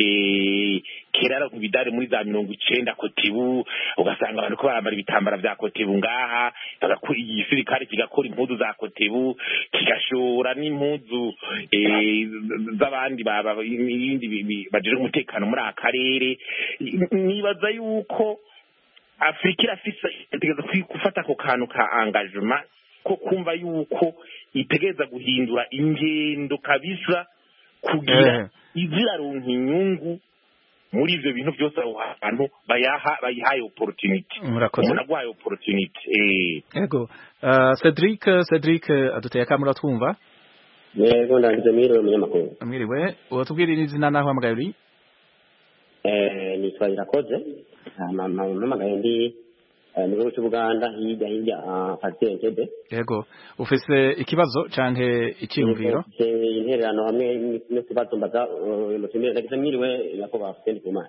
kera ibidari muri za 90 kotibu ugasanga abantu ko barambara ibitambara vya kotibu ngaha bagakora igisirikare kigakora impuzu za kotibu kigashora n'impuzu z'abandi ibindi bajije umutekano muri akarere nibaza yuko Afrika irafise itegeza gufata ko kantu ka engagement ko kumva yuko itegeza guhindura ingendo kabisa kugira iziraronka inyungu muri ivyo bintu byose aho abantu bayihaye opportunity umuntu agwaye opportunity yego Cedric aduteye akamura twumva yego ndangije mwiriwe munyamakuru mwiriwe utubwirira izina naho hamagaye uri nitwa Irakoze mpamagaye ndi mu gihugu cy'Ubuganda hirya Parti Entebbe yego ufise ikibazo canke icyumviro intererano hamwe n'ikibazo mbaza umutumire ndagize mwiriwe yakoba afite kumana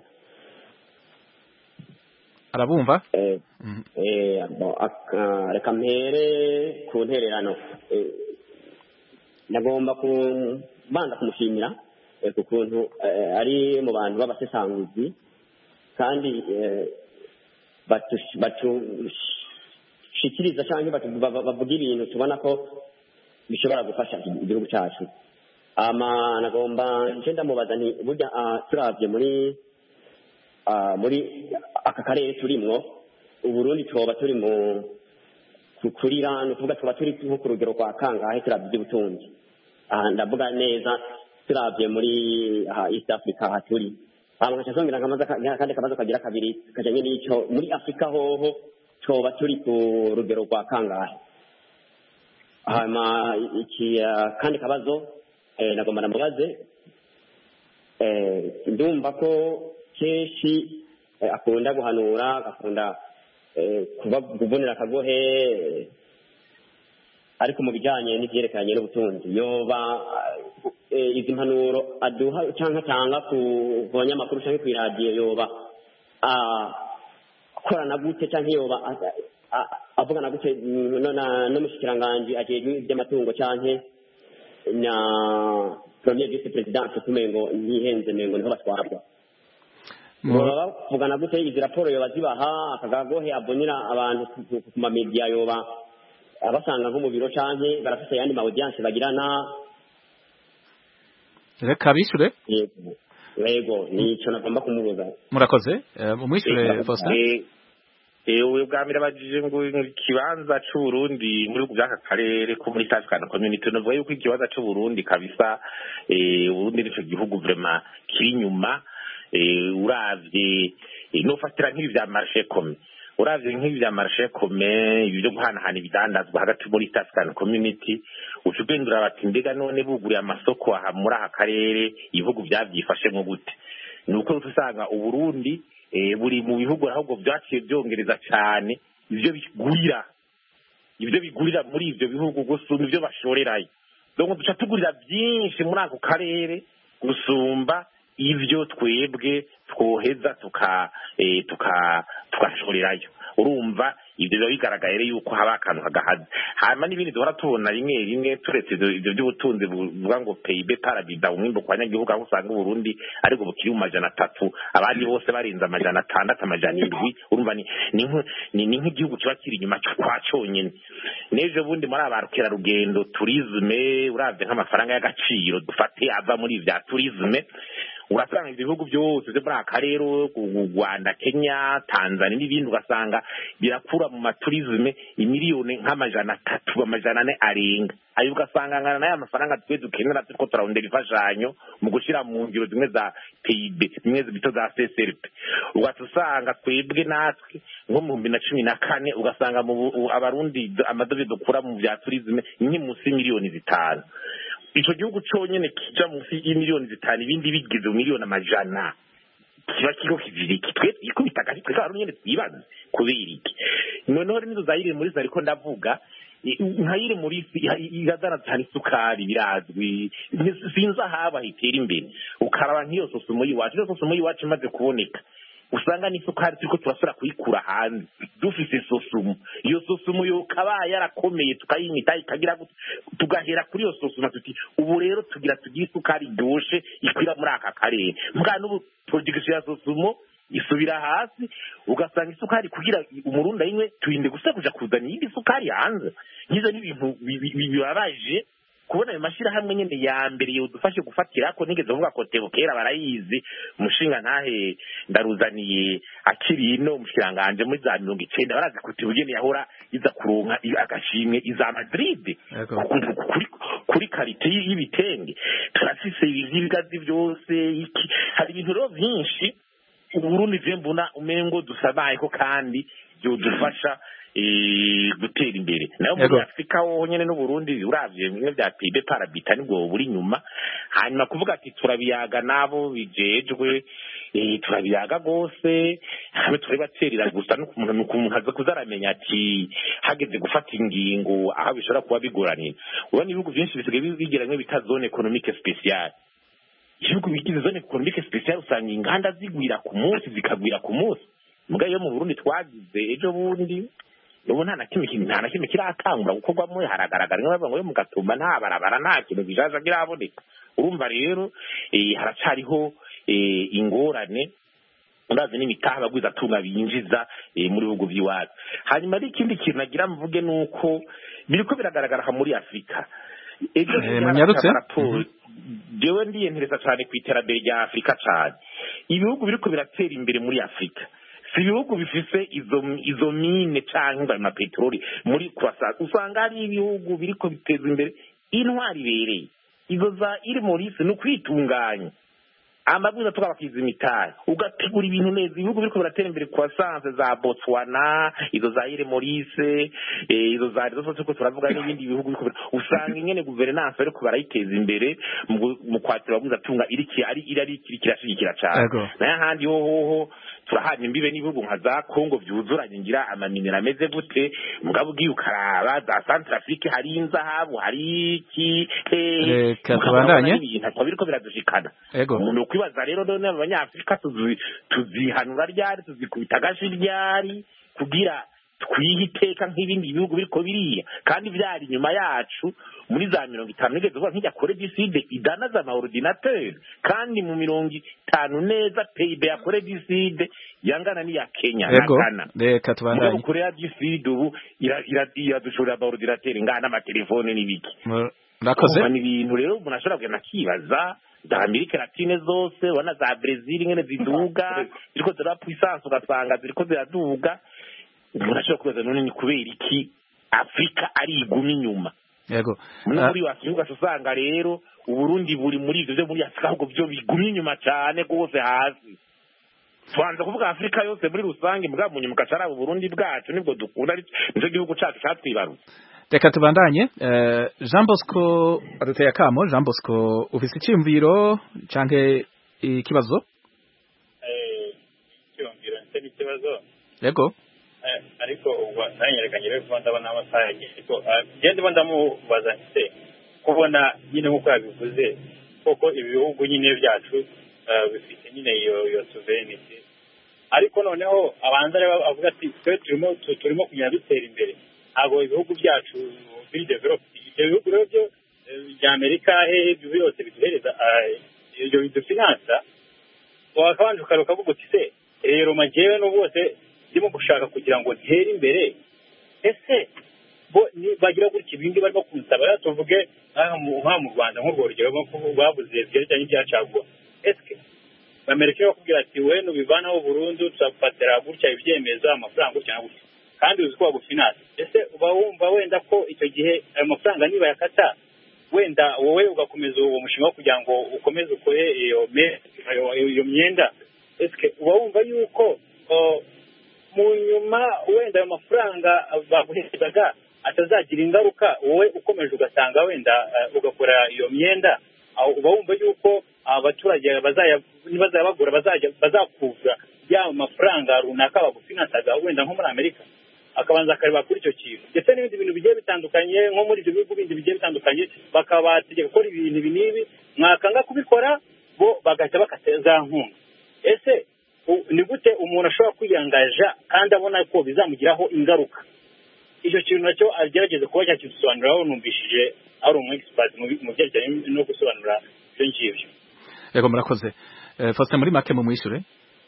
arabumva reka mpere ku ntererano nagomba kubanza kumushimira ku kuntu ari mu bantu b'abasesanguzi kandi batushikiriza cyangwa bavuga ibintu tubona ko bishobora gufasha igihugu cyacu nagomba nje ndamubaza nti burya turavye muri aka karere turimwo Uburundi twoba turi mu kurira no kuvuga twoba turi nko ku rugero kwa kangahe turavye iby'ubutunzi ndavuga neza turavye muri East Africa haturi nkashasongera kandi akabazo kagira kabiri kajanye n'icyo muri Afrika hoho twoba turi ku rugero rwa kangahe iki kandi kabazo nagomba ndamubaze ndumva ko kenshi akunda guhanura akakunda kuvunira akagohe ariko mu bijyanye n'ibyerekeranye n'ubutunzi yoba izi mpanuro aduha cyangwa atanga ku banyamakuru cyangwa ku iradiyo yoba akorana gute cyangwa yoba avugana gute n'umushikiranganji ajejwe iby'amatungo cyangwa na premier vice president kumengo ntihenze mengo niho batwarwa baba bavugana gute izi raporo yoba zibaha akagagohe abonera abantu ku mamedia yoba abasanga nko mu biro canke barafite yandi ma audience bagirana reka bishure yego nico nagomba kumubuza murakoze umwishure Faustin ewe bwa mbere bajije ngo ikibanza c'u Burundi muri by'aka karere ko muri African Community no vuga yuko ikibanza c'u Burundi kabisa Burundi nico gihugu vraiment kiri nyuma uravye no fatira nk'ibi vya marché commun uravye nk'ibi vya marché commun ibyo guhanahana ibidandazwa hagati muri African Community ucugendura bati mbega none buguriye amasoko aha muri aka karere ibihugu byavyifashemwe gute nuko usanga u Burundi buri mu bihugu ahubwo byaciye byongereza cyane ivyo bigurira muri ivyo bihugu gusumba ivyo bashorerayo donc duca tugurira byinshi muri ako karere gusumba ivyo twebwe twoheza tukashorerayo urumva ibyo biba bigaragaye yuko haba akantu hagahaze hanyuma n'ibindi duhora tubona rimwe turetse ibyo by'ubutunzi buvuga ngo PIB parabida umwimbo kwa nyagihugu aho usanga Burundi ariko bukiri mu 300 abandi bose barinze 600 700 urumva ni nk'igihugu kiba kiri inyuma kwa cyonyine neje bundi muri abarukera rugendo tourisme uravye nk'amafaranga y'agaciro dufate ava muri vya tourisme urasanga ibihugu byose byo muri akarere u Rwanda Kenya Tanzania n'ibindi ugasanga birakura mu maturisme imiliyoni nk'amajana 3 amajana 4 arenga ayo ugasanga ngana nayo amafaranga twe dukenera tuko turarondera ifashanyo mu gushira mu ngiro zimwe za PIB zimwe bito za CSRP ugasanga twebwe natwe nko mu 2014 ugasanga mu abarundi amadovize dukura mu bya tourisme ni munsi miliyoni 5 ico gihugu cyonyene kija munsi y'imiliyoni 5 ibindi bigize miliyoni amajana kiba kiko kiziriki twe ikubitaka twe nyene twibaze kubera iki noneho nizo zayire muri ariko ndavuga nkayire muri igadana cyane sukari birazwi sinza haba hitera imbere ukaraba nk'iyo sosumo yiwacu imaze kuboneka usanga ni sukari turiko turasura kuyikura hanze dufise sosumo iyo sosumo yo kabaye yarakomeye tukayimita ikagira tugahera kuri iyo sosumo tuti ubu rero tugira sukari doshe ikwira muri aka karere mbwa n'ubu production ya sosumo isubira hasi ugasanga isukari kugira umurundi yinywe tuinde gusa kuja kuzana indi sukari hanze ngizo ni ibintu bibabaje kubona ayo mashira hamwe nyene ya mbere yodufashe gufatira ko nigeze vuga ko tebokera barayizi umushinga ntahe ndaruzaniye akiri ino umushiranganje muri za 90 barazi kuti ugene yahora iza kuronka agashimwe iza Madrid kuri karite y'ibitenge turafise ibigazi byose iki hari ibintu rero byinshi Burundi mbona umengo dusabaye ko kandi byo dufasha gutera imbere nayo muri Afrika nyene no Burundi uravye bimwe bya PIB parabita nibwo buri nyuma hanyuma kuvuga ati turabiyaga nabo bijejwe turabiyaga gose hamwe turibaterera gusa no kumuntu aza kuzaramenya ati hageze gufata ingingo aho bishobora kuba bigoranira ubona ibihugu byinshi bisigaye bigeranye bita zone économique spéciale ibihugu bigize zone économique spéciale usanga inganda zigwira ku munsi zikagwira ku munsi mugayo yo mu Burundi twagize ejo bundi ubu nta na kimwe kiratangura gukorwamo haragaragara nk'abavuga ngo yo mu Gatumba nta barabara nta kintu bijaja kiraboneka urumva rero haracariho ingorane urazi n'imitaha bagwiza tunga binjiza muri bihugu by'iwacu hanyuma ari ikindi kintu nagira mvuge nuko biriko biragaragara muri Afrika ejo jewe ndiyentereza cyane ku iterambere rya Afrika cyane ibihugu biriko biratera imbere muri Afrika si ibihugu bifise izo mine canke ama petroli muri kwasa usanga ari ibihugu biriko biteza imbere intwari bereye izo za iri Maurice no kwitunganya amabwiriza tukabakiza imitari ugategura ibintu neza ibihugu biriko biratera imbere kwa sanse za Botswana izo za ire Maurice izo za zose ko turavuga n'ibindi bihugu biriko usanga ingene governance ariko barayiteza imbere mu kwatira babuza tunga irari kirashigikira cyane naye handi hoho turahanye imbibe n'ibihugu nka za Congo byuzuranye ngira amaminera ameze gute mugabo ugiye ukaraba za Centrafrique hari inzahabu hari iki kabandanye ibintu biriko biradushikana umuntu kwibaza rero none abanyafrika tuzihanura ryari tuzikubita agashi ryari kugira twihiteka nk'ibindi bihugu biriko biriya kandi byari inyuma yacu muri za 50 nigeze vuga nk'ijya Kore du Sud idanaza ama ordinateur kandi mu 50 neza PIB ya Kore du Sud yangana ni ya Kenya na Ghana reka tubandanye Kore du Sud ubu iradushora ama ordinateur ngana ama telefone n'ibiki murakoze ni ibintu rero umuntu ashobora kugenda akibaza za Amerika Latine zose wana za Brazil ngene ziduga ziriko zirapwisansa ugasanga ziriko ziraduga urashobora kubaza none ni kubera iki Afrika ari igumi inyuma yego muri wasibuga usanga rero Uburundi buri muri ivyo byo muri Afrika ahubwo byo bigumye inyuma cyane gose hasi twanza kuvuga Afrika yose muri rusange mbwa mu nyuma kacara Uburundi bwacu nibwo dukunda nico gihugu cyacu cyatwibarutse. Reka tubandanye Jean Bosco aduteye akamo. Jean Bosco ufise icyumviro canke ikibazo? Icyumviro ni ikibazo yego ariko ubwo nanyerekanye rero kuba ndabona amasaha ariko gende bandamubaza nse kubona nyine nkuko yabivuze koko ibihugu nyine byacu bifite nyine iyo sovereignty ariko noneho abanza rero avuga ati twe turimo kugenda dutera imbere abo ibihugu byacu biri developed ibyo bihugu rero byo bya Amerika ibyo byose biduhereza ibyo bidufinansa wakabanje ukavuga uti se rero majewe no bose ndimo gushaka kugira ngo ntere imbere ese bo bagira gutya ibindi barimo kunsaba tuvuge nka mu Rwanda nk'urwo rugero babuze byerekanye ibyacagwa eske Amerika bakubwira ati we nubivanaho burundu tuzafatira gutya ibyemezo amafaranga gutya gutya kandi uzi ko bagufinansa ese uba wumva wenda ko icyo gihe ayo mafaranga niba yakata wenda wowe ugakomeza uwo mushinga kugira ngo ukomeze ukore iyo myenda eske uba wumva yuko mu nyuma wenda ayo mafaranga baguherezaga atazagira ingaruka wowe ukomeje ugasanga wenda ugakora iyo myenda uba wumva yuko abaturage nibazayabagura bazakuvura ya mafaranga runaka bagufinansaga wenda nko muri Amerika akabanza akareba kuri icyo kintu ndetse n'ibindi bintu bigiye bitandukanye nko muri ibyo bihugu bindi bigiye bitandukanye bakabategeka gukora ibintu ibi n'ibi mwakanga kubikora bo bagahita bakateza nkunga ese ni gute umuntu ashobora kwiyangaja kandi abona ko bizamugiraho ingaruka icyo kintu nacyo agerageze kuba cyakisobanuraho numvishije ari umu expert mu byerekeye no gusobanura ibyo ngibyo. Yego murakoze. Faustin muri make mu mwishure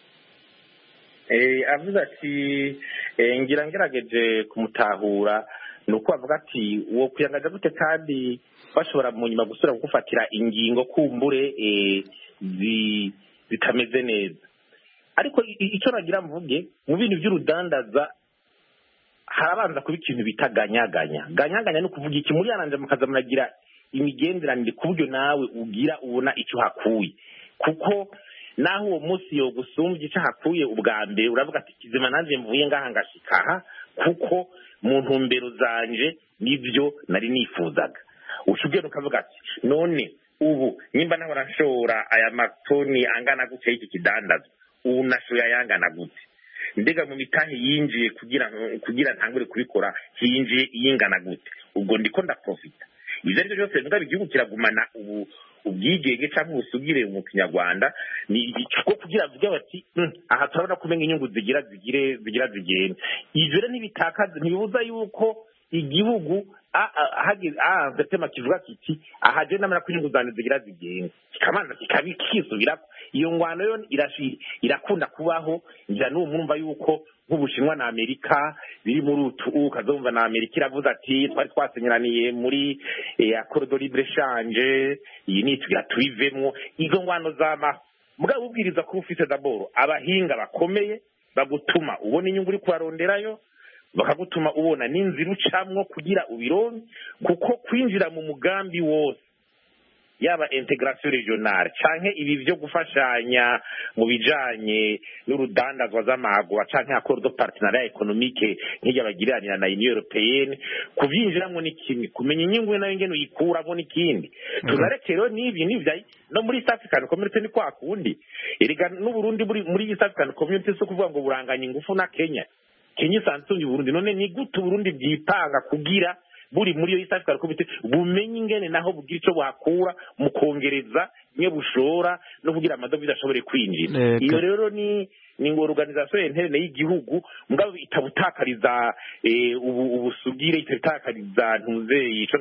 avuze ati ngira ngerageje kumutahura nuko avuga ati wo kuyangaza gute kandi bashobora mu nyuma gusura gufatira ingingo kumbure zitameze neza ariko icyo nagira mvuge mu bintu by'urudandaza harabanza kuba ikintu bita ganyaganya no kuvuga iki muri yananje mukaza muragira imigenderanire ku buryo nawe ugira ubona icyo hakuye kuko naho uwo munsi yo gusumbye icyo hakuye ubwa mbere uravuga ati kizima nanjye mvuye ngaha ngashikaha kuko mu ntumbero zanje nibyo nari nifuzaga ushubye ukavuga ati none ubu nimba naho nashora aya matoni angana gute y'iki kidandazo ubu nashoya yangana gute ndega mu mitahe yinjiye kugira ntangure kubikora hinjiye yingana gute ubwo ndiko ndaprofita ivyo arivyo byose mbwa igihugu kiragumana ubwigenge cyangwa ubusugire mu Kinyarwanda ni icyo kugira avuga bati aha turabona kumenya inyungu zigira zigenda ivyo rero ntibitakaza ntibibuza yuko igihugu agatema kivuga kiti ahaje namara ko inyungu zane zigira zigenda kikamanza kikabikisubira iyo ngwano yo irakunda kubaho njya n'uwo mwumva yuko nk'Ubushinwa na Amerika biri muri utu ukazumva na Amerika iravuze ati twari twasenyeraniye muri accord de libre échange iyi ni tugira tuyivemwo izo ngwano zama mugabo ubwiriza ko ufite d'abord abahinga bakomeye bagutuma ubona inyungu uri kubaronderayo bakagutuma ubona n'inzira ucamwo kugira ubironke kuko kwinjira mu mugambi wose yaba integration regionale canke ibi byo gufashanya mu bijanye n'urudandazwa z'amagwa canke accord de partenariat économique nk'ijya bagiranira na Union Européenne kuvyinjiramwo n'ikindi kumenya inyungu nayo ngene uyikuramo n'ikindi tuzarekero n'ivyo no muri East African Community ni kwa kundi erega n'u Burundi muri East African Community so kuvuga ngo buranganya ingufu na Kenya isanzwe Burundi none ni gute Burundi bwipanga kugira buri muri yo East African Community bumenye ingene naho bugira ico bwakura mu kongereza nye bushora no kugira amadovize ashobore kwinjira iyo rero ni ngo organisation interne y'igihugu mugabo itabutakariza ubusugire itabutakariza ntuze ico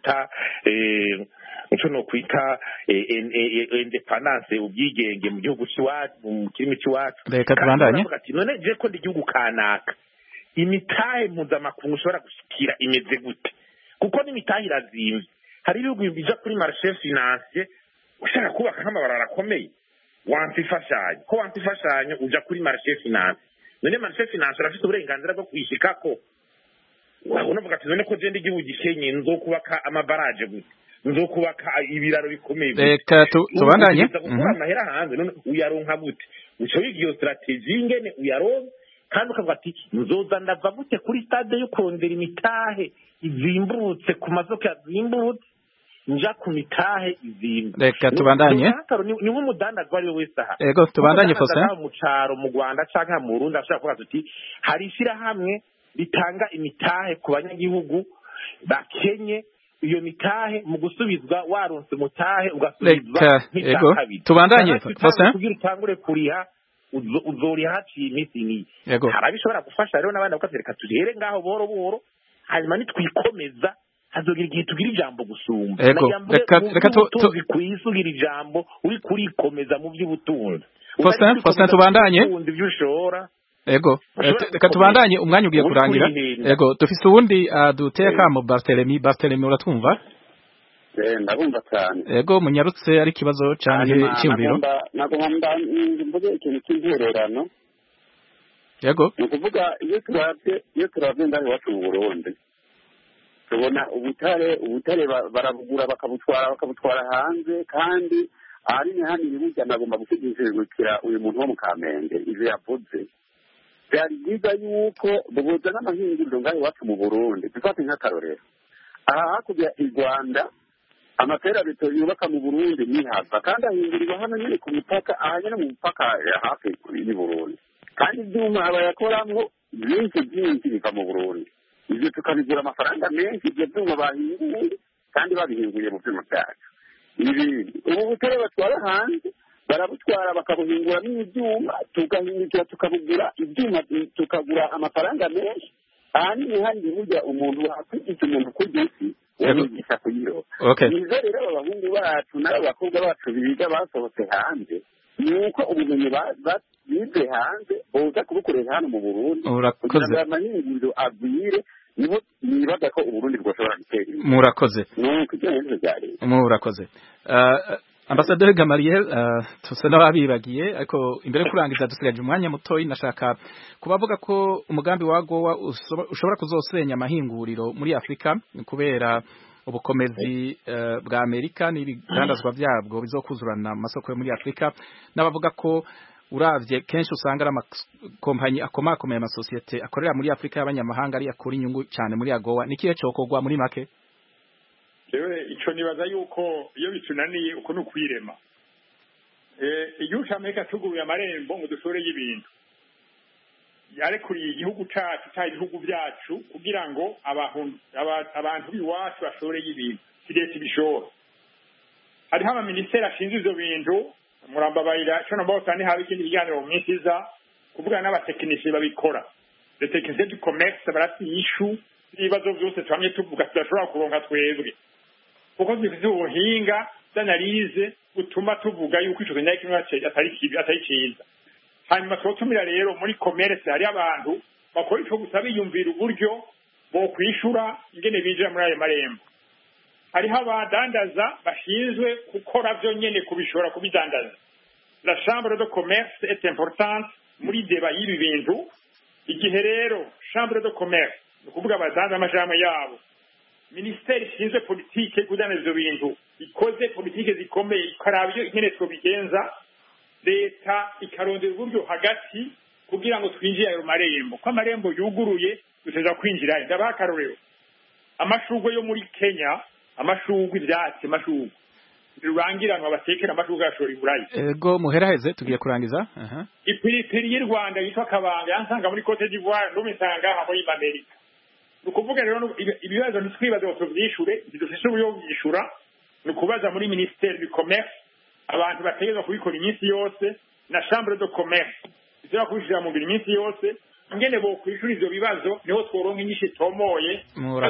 no kwita independence ubwigenge mu gihugu cy'iwacu mu kirimi cy'iwacu reka tubandanye none je ko ndi gihugu kanaka imitahe mpuzamakungu ushobora gushikira imeze gute kuko n'imitahe irazimvye hari ibihugu bija kuri marché financier ushaka kubaka nk'amabarabara akomeye wansi ifashanyo ko wansi ifashanyo uja kuri marché finance none marché finance urafite uburenganzira bwo kuyishikako unavuga ati none ko je ndi igihugu gikenye nzokubaka amabaraje gute nzokubaka ibiraro bikomeye reka tubandanye gukura amahera hanze none uyaronka gute uco wiga iyo strategie ingene uyaronka kandi ukavuga ati nzoza ndava gute kuri stade yo kurondera imitahe izimbutse ku masoko yazimbutse nja ku mitahe izimba reka tubandanye ni nk'umudandaza ari we wese aha ego tubandanye fose mu caro mu Rwanda canke mu Burundi ashaka kuvuga ati hari ishirahamwe ritanga imitahe ku banyagihugu bakenye iyo mitahe mu gusubizwa waronse mutahe ugasubizwa ego tubandanye fose kugira utangure kuriha uzoriha haciye iminsi ni harabishobora gufasha rero n'abandi bakatereka tugere ngaho boro boro hanyuma nitwikomeza hazogira igihe tugira ijambo gusumba reka kwisugira ijambo uri kurikomeza mu by'ubutunzi fose tubandanye ego reka tubandanye umwanya ugiye kurangira ego dufise uwundi duteka mu Barthélemy uratwumva ndabumva cyane ego munyarutse ari ikibazo canke icyumviro nagomba mvuge ikintu cy'intererano yego ni ukuvuga iyo turavye ngaho iwacu mu Burundi tubona ubutare barabugura bakabutwara hanze kandi ahanini hanini burya nagomba gushigikira uyu muntu wo mu Kamenge ivyo yavuze byari byiza yuko bubuza n'amahinguriro ngaho iwacu mu Burundi dufate nk'akarorero aha hakurya i Rwanda amaterabito yubaka mu Burundi nihava kandi ahindurirwa hano nyine ku mupaka aha nyine mu mupaka hafi y'i Burundi kandi ibyuma bayakoramwo byinshi biva mu Burundi ibyo tukabigura amafaranga menshi ibyo byuma bahinguye kandi babihinguye mu byuma byacu ibindi ubu butare batwara hanze barabutwara bakabuhinguramo ibyuma tugahindukira tukabugura ibyuma tukagura amafaranga menshi ahanini handi burya umuntu wakwigisha umuntu kurya isi wamwigisha kuyiroba nizo rero abahungu bacu n'abakobwa bacu biga basohotse hanze ni uko ubumenyi bize hanze boza kubukoresha hano mu Burundi kugira ngo amahinguriro agwire niho nibaza ko Uburundi bwoshobora gutera imbere murakoze nuko ibyo neza byari murakoze Ambassadeur Gamaliel tusa n'ababibagiye ariko imbere kurangiza dusigaje umwanya mutoyi nashaka kubavuga ko umugambi wa AGOA ushobora kuzosenya amahinguriro muri Afrika kubera ubukomezi bwa Amerika n'ibigandazwa byabwo bizokuzurana amasoko yo muri Afrika n'abavuga ko uravye kenshi usanga ari amakompanyi akomakomeye amasosiyete akorera muri Afrika y'abanyamahanga ari yakura inyungu cyane muri AGOA nikiye cyokorwa muri make Ewe ico nibaza yuko iyo bitunaniye uko nukwirema igihugu cy'Amerika tuguruye amarembo ngo dushore y'ibintu yarekuriye igihugu cyacu cya ibihugu byacu kugira ngo abantu biwacu bashore y'ibintu kiretse bishora hariho amaministeri ashinzwe ivyo bintu murambabarira cyo namba cyane habe ikindi biganiro mu minsi iza kuvugana n'abatekinisiye babikora les techniciens du commerce barati ishu ibibazo byose twamye tuvuga tudashobora kuronka twebwe kuko dufite ubuhinga d'analyse butuma tuvuga yuko ico kintu kimwe atari cyiza hanyuma twotumira rero muri commerce hari abantu bakora ico gusa biyumvira uburyo bo kwishura ingene binjira muri ayo marembo hariho abadandaza bashinzwe gukora byo nyene kubishora kubidandaza la chambre de commerce est importante muri deba y'ibi bintu igihe rero chambre de commerce ni kuvuga abadandaza amajambo yabo ministeri ishinzwe politike kudandaza ivyo bintu ikoze politike zikomeye ikaraba iyo ingene twobigenza leta ikarondera uburyo hagati kugira ngo twinjire ayo marembo ko amarembo yuguruye duteza kwinjira ndabaha akarorero amashurwe yo muri Kenya amashurwe ivyatsi amashurwe rurangiranwa batekera amashurwe yashora iburayi ego muheraheze tugiye kurangiza ipiripiri y'u Rwanda yitwa Kabanga yansanga muri Cote d'Ivoire n'umisanga aho muri Amerika nukuvuga rero ibibazo ntitwibaze ngo tuvyishure dufise uburyo bwishura nukubaza muri ministère du commerce abantu bategezwa kubikora iminsi yose na chambre de commerce izira kubishira mu iminsi yose ingene bo kwishura ivyo bibazo niho tworonka inyishu itomoye.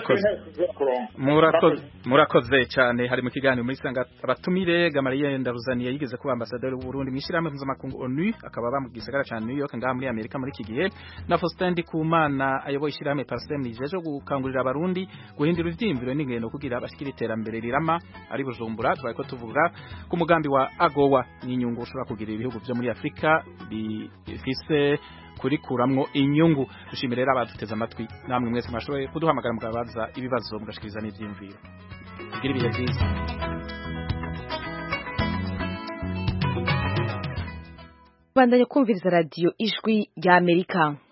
Murakoze cyane. Hari mu kiganiro muri sanga abatumire Gamaliel Ndaruzaniye yigeze kuba ambasaderi w'u Burundi mwishirahamwe mpuzamakungu ONU, akaba ba mu gisagara ca New York ngaha muri Amerika muri iki gihe, na Faustin Ndikumana ayoboye ishirahamwe Parsem rijeje gukangurira abarundi guhindura ivyiyumviro n'ingendo kugira bashikira iterambere rirama ari Bujumbura. Twariko tuvuga ku mugambi wa AGOA n'inyungu ushobora kugira ibihugu byo muri Afrika bifise kurikuramwo inyungu. Dushimire rero abaduteze amatwi, namwe mwese mwashoboye kuduhamagara mugabaza ibibazo mugashikiriza n'ivyiyumviro. Kugira ibihe byiza. Bandanye kumviriza radio Ijwi rya Amerika.